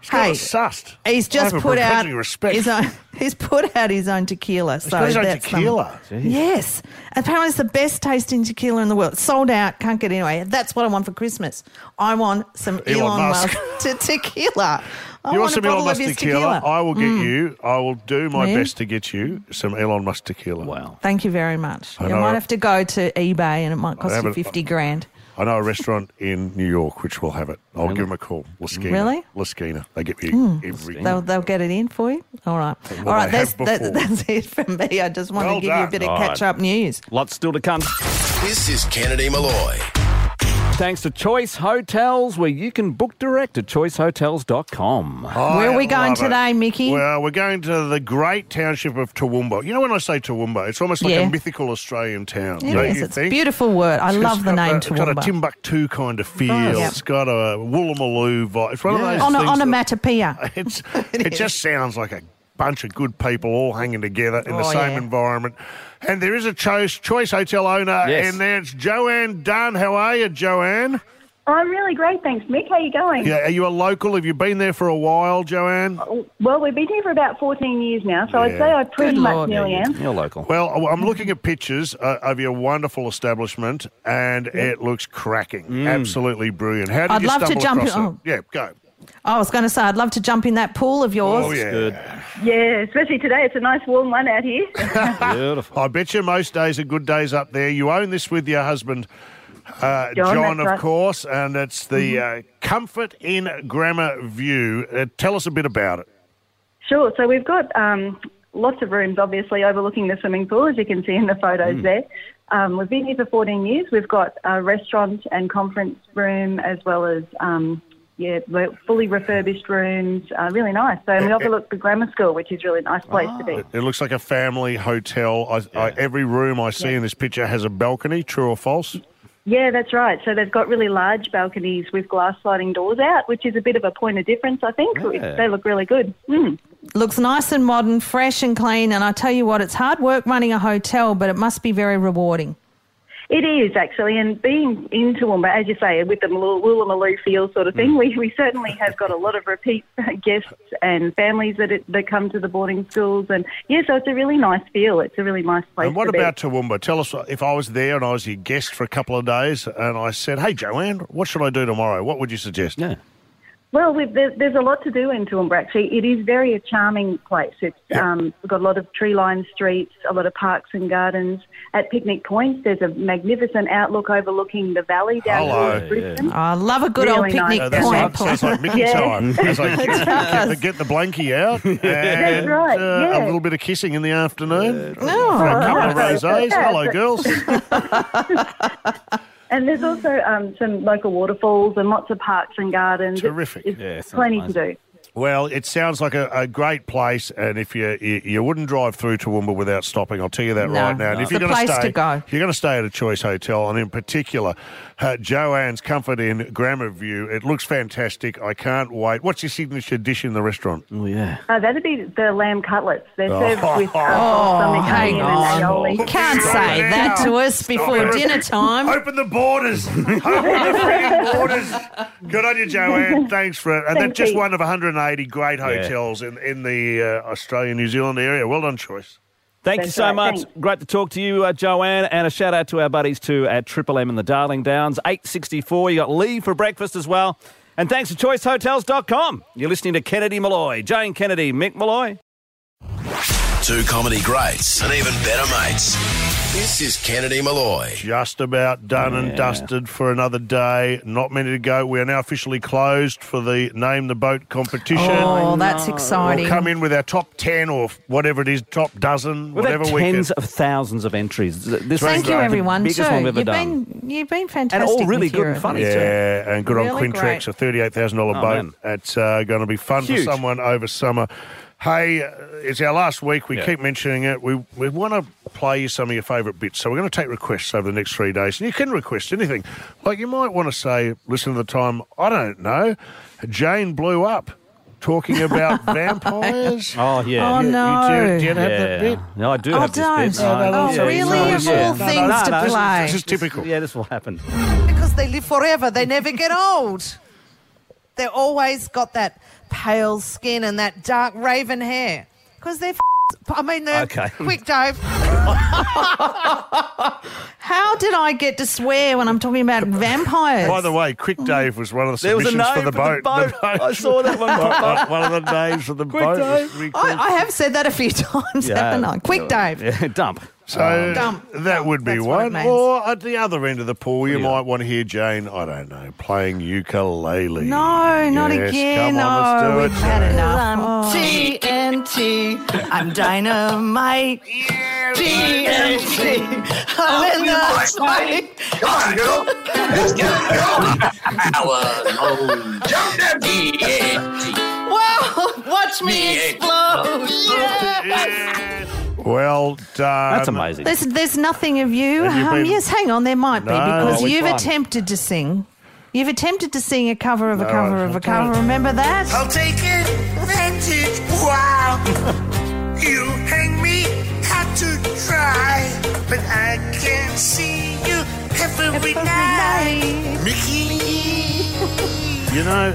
Hey, sussed. he's I just have a put out begrudging respect. his own. He's put out his own tequila. So got his own that's tequila? some- Jeez. yes, apparently it's the best tasting tequila in the world. It's sold out. Can't get it anyway. That's what I want for Christmas. I want some Elon Elon, Musk. Musk to tequila. I You want want some a Elon bottle Musk of his tequila? tequila. I will get Mm. you. I will do my Yeah. best to get you some Elon Musk tequila. Wow. Thank you very much. I You know. might have to go to eBay and it might cost have you it- fifty grand. I know a restaurant in New York which will have it. I'll give them a call. Laskina. Really? Laskina. They get me Mm. every. They'll, they'll get it in for you? All right. Well, All right, they that's, have that, before. that's it from me. I just wanted Well to give you a done. bit of All right. catch-up news. Lots still to come. This is Kennedy Malloy. Thanks to Choice Hotels, where you can book direct at choice hotels dot com. Where are we going love it. today, Mickey? Well, we're going to the great township of Toowoomba. You know, when I say Toowoomba, it's almost like Yeah. a mythical Australian town. It don't is. you It's a think? beautiful word. I It's love the got name a, It's got a Toowoomba. Timbuktu kind of feel. Yep. It's got a Woolloomooloo vibe. It's one of those On a, things on a that- matapia. It's, it just sounds like a bunch of good people all hanging together in the Oh, same yeah. environment. And there is a choice, choice hotel owner Yes. in there. It's Joanne Dunn. How are you, Joanne? I'm really great, thanks, Mick. How you going? Yeah, are you a local? Have you been there for a while, Joanne? Well, we've been here for about fourteen years now, so I'd say I pretty much nearly am. You're local. Well, I'm looking at pictures uh, of your wonderful establishment, and it looks cracking. Absolutely brilliant. How did I'd you love to stumble jump across in- it? oh. Yeah, go. I was going to say, I'd love to jump in that pool of yours. Oh, yeah. Yeah, especially today. It's a nice warm one out here. Beautiful. I bet you most days are good days up there. You own this with your husband, uh, John, John, that's of right. course, and it's the uh, Comfort in Grammar View. Uh, tell us a bit about it. Sure. So we've got um, lots of rooms, obviously, overlooking the swimming pool, as you can see in the photos Mm. there. Um, we've been here for fourteen years. We've got a restaurant and conference room, as well as um, yeah, re- fully refurbished rooms. Uh, really nice. So and we overlook the grammar school, which is a really nice place to be. It looks like a family hotel. I, I, every room I see in this picture has a balcony, true or false? Yeah, that's right. So they've got really large balconies with glass sliding doors out, which is a bit of a point of difference, I think. Yeah. They look really good. Mm. Looks nice and modern, fresh and clean. And I tell you what, it's hard work running a hotel, but it must be very rewarding. It is, actually, and being in Toowoomba, as you say, with the Maloo- Woolloomooloo feel sort of thing, Mm. we, we certainly have got a lot of repeat guests and families that it, that come to the boarding schools. And, yeah, so it's a really nice feel. It's a really nice place And what to be. about Toowoomba? Tell us, if I was there and I was your guest for a couple of days and I said, hey, Joanne, what should I do tomorrow? What would you suggest? Yeah. Well, we've, there, there's a lot to do in Toowoomba, actually. It is very a charming place. It's um, we've got a lot of tree-lined streets, a lot of parks and gardens. At Picnic Point, there's a magnificent outlook overlooking the valley down Hello. towards Brisbane. I love a good old Really picnic nice. That's point. like, sounds like Mickey Yeah. time. As I get, It does. get, get the blankie out and That's right, uh, yeah. a little bit of kissing in the afternoon. Oh, For a couple of nice. rosés. Yeah. Hello, girls. And there's also um, some local waterfalls and lots of parks and gardens. Terrific. It's, Yeah, it's sounds plenty nice. to do. Well, it sounds like a, a great place, and if you, you you wouldn't drive through Toowoomba without stopping, I'll tell you that No, right now. And no. if you're It's the going place stay, to go. if you're going to stay at a Choice Hotel, and in particular, uh, Joanne's Comfort in Grammar View, it looks fantastic. I can't wait. What's your signature dish in the restaurant? Oh yeah, Uh, that'd be the lamb cutlets. They're served Oh. with uh, Oh, balsamic hang onion on. and aioli. You can't Stop say it that now. to us before it. dinner time. Open the borders. Open the freaking borders. Good on you, Joanne. Thanks for it. And Thank that's just you. one of one hundred eighty great hotels in, in the uh, Australia-New Zealand area. Well done, Choice. Thank That's you so right, much. thanks. Great to talk to you, uh, Joanne, and a shout out to our buddies too at Triple M in the Darling Downs, eight sixty-four. You got Lee for breakfast as well. And thanks to choice hotels dot com. You're listening to Kennedy Malloy, Jane Kennedy, Mick Malloy. Two comedy greats and even better mates. This is Kennedy Malloy. Just about done and Yeah. dusted for another day. Not many to go. We are now officially closed for the Name the Boat competition. Oh, that's exciting. We'll come in with our top ten or whatever it is, top dozen, We've whatever had we can. tens of thousands of entries. This Thank is you, the everyone, too. biggest one we've ever You've done. been, you've been fantastic. And all really with good your- and funny too. Yeah, and good on Really Quintrex, great. a thirty-eight thousand dollars Oh, boat. man. It's uh, going to be fun Huge. for someone over summer. Hey, uh, it's our last week. We Yeah. keep mentioning it. We we want to play you some of your favourite bits. So we're going to take requests over the next three days. And you can request anything. Like you might want to say, listen to the time, I don't know, Jane blew up talking about vampires. Oh, yeah. Oh, You- you no. do, do you have that Yeah. bit? No, I do Oh, have this don't. bit. Oh, no, really? yeah, Of yeah. all No, no, things no, to no, this is- play. This is typical. Yeah, this will happen. Because they live forever. They never get old. They're always got that pale skin and that dark raven hair. Because they're, f- I mean, they're Okay. quick, Dave. How did I get to swear when I'm talking about vampires? By the way, Quick Dave was one of the There was a submissions name for the for the boat. boat. I saw that one pop up. One of the names for the Quick boat. was Dave. to be I, called- I have said that a few times, haven't I? Quick, Dave. Yeah, dump. So Dump. that would be That's what it one. means. Or at the other end of the pool, you Yeah. might want to hear Jane, I don't know, playing ukulele. No, not Yes, again. Come on, let's no, do we've it. had Jane. enough. I'm Oh. T N T. I'm dynamite. T N T. I'm in the fight. Come on, girl. Let's get it going. Power low. Jump that T N T. Whoa, watch me explode. Yes. Well done. That's amazing. There's, there's nothing of you. Have you Um, been- yes, hang on, there might be, No. because Oh, which you've one? attempted to sing. You've attempted to sing a cover of a No, cover I of a don't. cover. Remember that? I'll take advantage. Wow. You hang me, had to try, but I can see you every, Every night. night. Mickey. You know,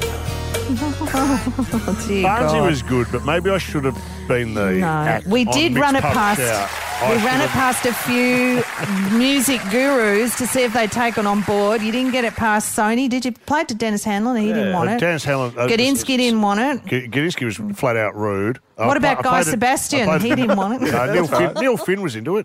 Oh, dear Barnsley God. was good, but maybe I should have been the No, act we on did Mixed run it Pub past. Shout. I We should ran it have- past a few music gurus to see if they'd take it on board. You didn't get it past Sony, did you? Play it to Dennis Hanlon, he didn't want Uh, it. Dennis Hanlon. uh, Gadinsky didn't want it. G- Gadinsky was flat out rude. I What pla- about I Guy played it- Sebastian? I played He it- didn't want it. No, Neil, Finn, Neil Finn was into it.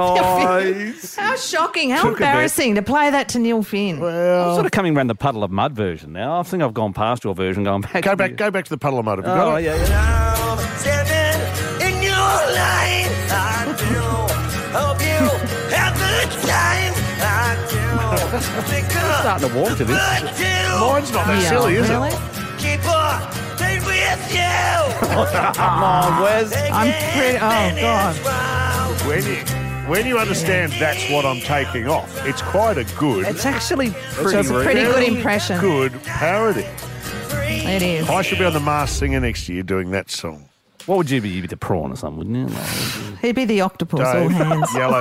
Oh, How shocking, how Took a bit. embarrassing to play that to Neil Finn. I'm sort of coming around the Puddle of Mud version now. I think I've gone past your version, going back. Go to back, the- go back to the Puddle of Mud. Have you Oh, got it? yeah, yeah. Now, standing in your line, I do hope you have a good time. I do think of Starting to warm to this. good deal. Mine's not that Yeah, silly, is really? it? Keep on stay with you. Come on, Wes. I'm pretty. Oh God. When you, when you understand that's what I'm taking off, it's quite a good, It's actually it's pretty, a Pretty good very impression. good parody. It is. I should be on the Masked Singer next year doing that song. What would you be? You'd be the prawn or something, wouldn't you? Like, He'd be the octopus, all Dave, hands. Yellow.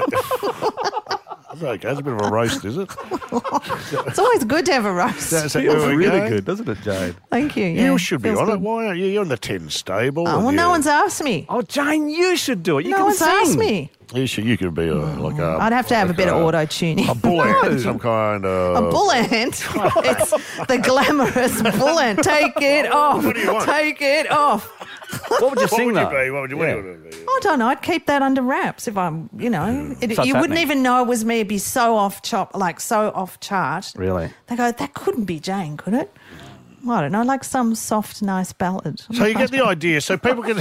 That's okay. That's a bit of a roast, is it? It's always good to have a roast. That's it feels there we really go. good, doesn't it, Jade? Thank you. Yeah, You should be feels on it. good. Why aren't you? You're in the ten stable. Oh, and well, no you- one's asked me. Oh, Jane, you should do it. You no can one's sing. asked me. You should. You could be a, like a. I'd have to have a like bit of a- auto tuning. A bull ant, some kind of. A bull ant? It's the glamorous bull ant. Take it off. What do you want? Take it off. What would you What sing, would though? you be? What would you, Yeah. what would you be? I don't know. I'd keep that under wraps if I'm, you know. It, So it's you wouldn't happening. even know it was me. It'd be so off chop, like so off chart. Really? They go, that couldn't be Jane, could it? I don't know, like some soft, nice ballad. So you get the idea. So people can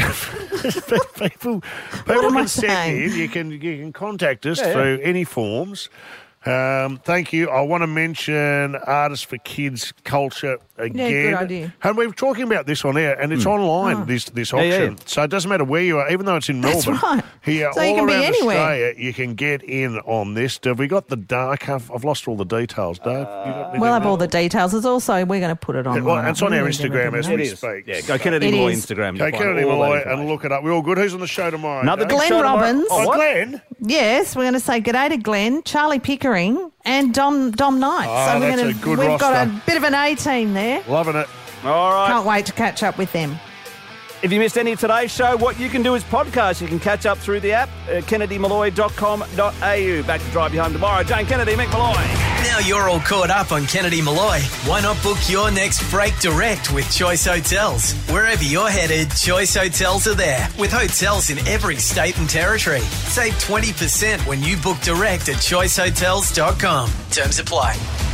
people people am I can send saying? in. You can you can contact us Yeah, yeah. through any forms. Um, thank you. I want to mention Artists for Kids Culture again. good idea. And we were talking about this on air, and it's online, this this Hmm. Yeah, auction. yeah, yeah. So it doesn't matter where you are, even though it's in That's Melbourne. right. Here, So all you can be around anywhere. Australia, you can get in on this. Have we got the dark? I've, I've lost all the details, Dave. You got anything We'll have there? all the details. It's also, we're going to put it on. Yeah, well, it's on our Instagram as It we is. speak. Yeah, go Kennedy It Malloy is. Instagram. Go You'll find Kennedy all that Malloy and information. look it up. We're all good. Who's on the show tomorrow? Another Dave? big Glenn show tomorrow. Robbins. Oh, Oh, what? Glenn. Yes, we're going to say g'day to Glenn, Charlie Pickering, and Dom Dom Knight. Oh, so we're that's gonna, a good we've got a roster. bit of an A team there. Loving it. All right. Can't wait to catch up with them. If you missed any of today's show, what you can do is podcast. You can catch up through the app, uh, kennedy malloy dot com dot a u. Back to drive you home tomorrow. Jane Kennedy, Mick Malloy. Now you're all caught up on Kennedy Malloy. Why not book your next break direct with Choice Hotels? Wherever you're headed, Choice Hotels are there with hotels in every state and territory. Save twenty percent when you book direct at choice hotels dot com. Terms apply.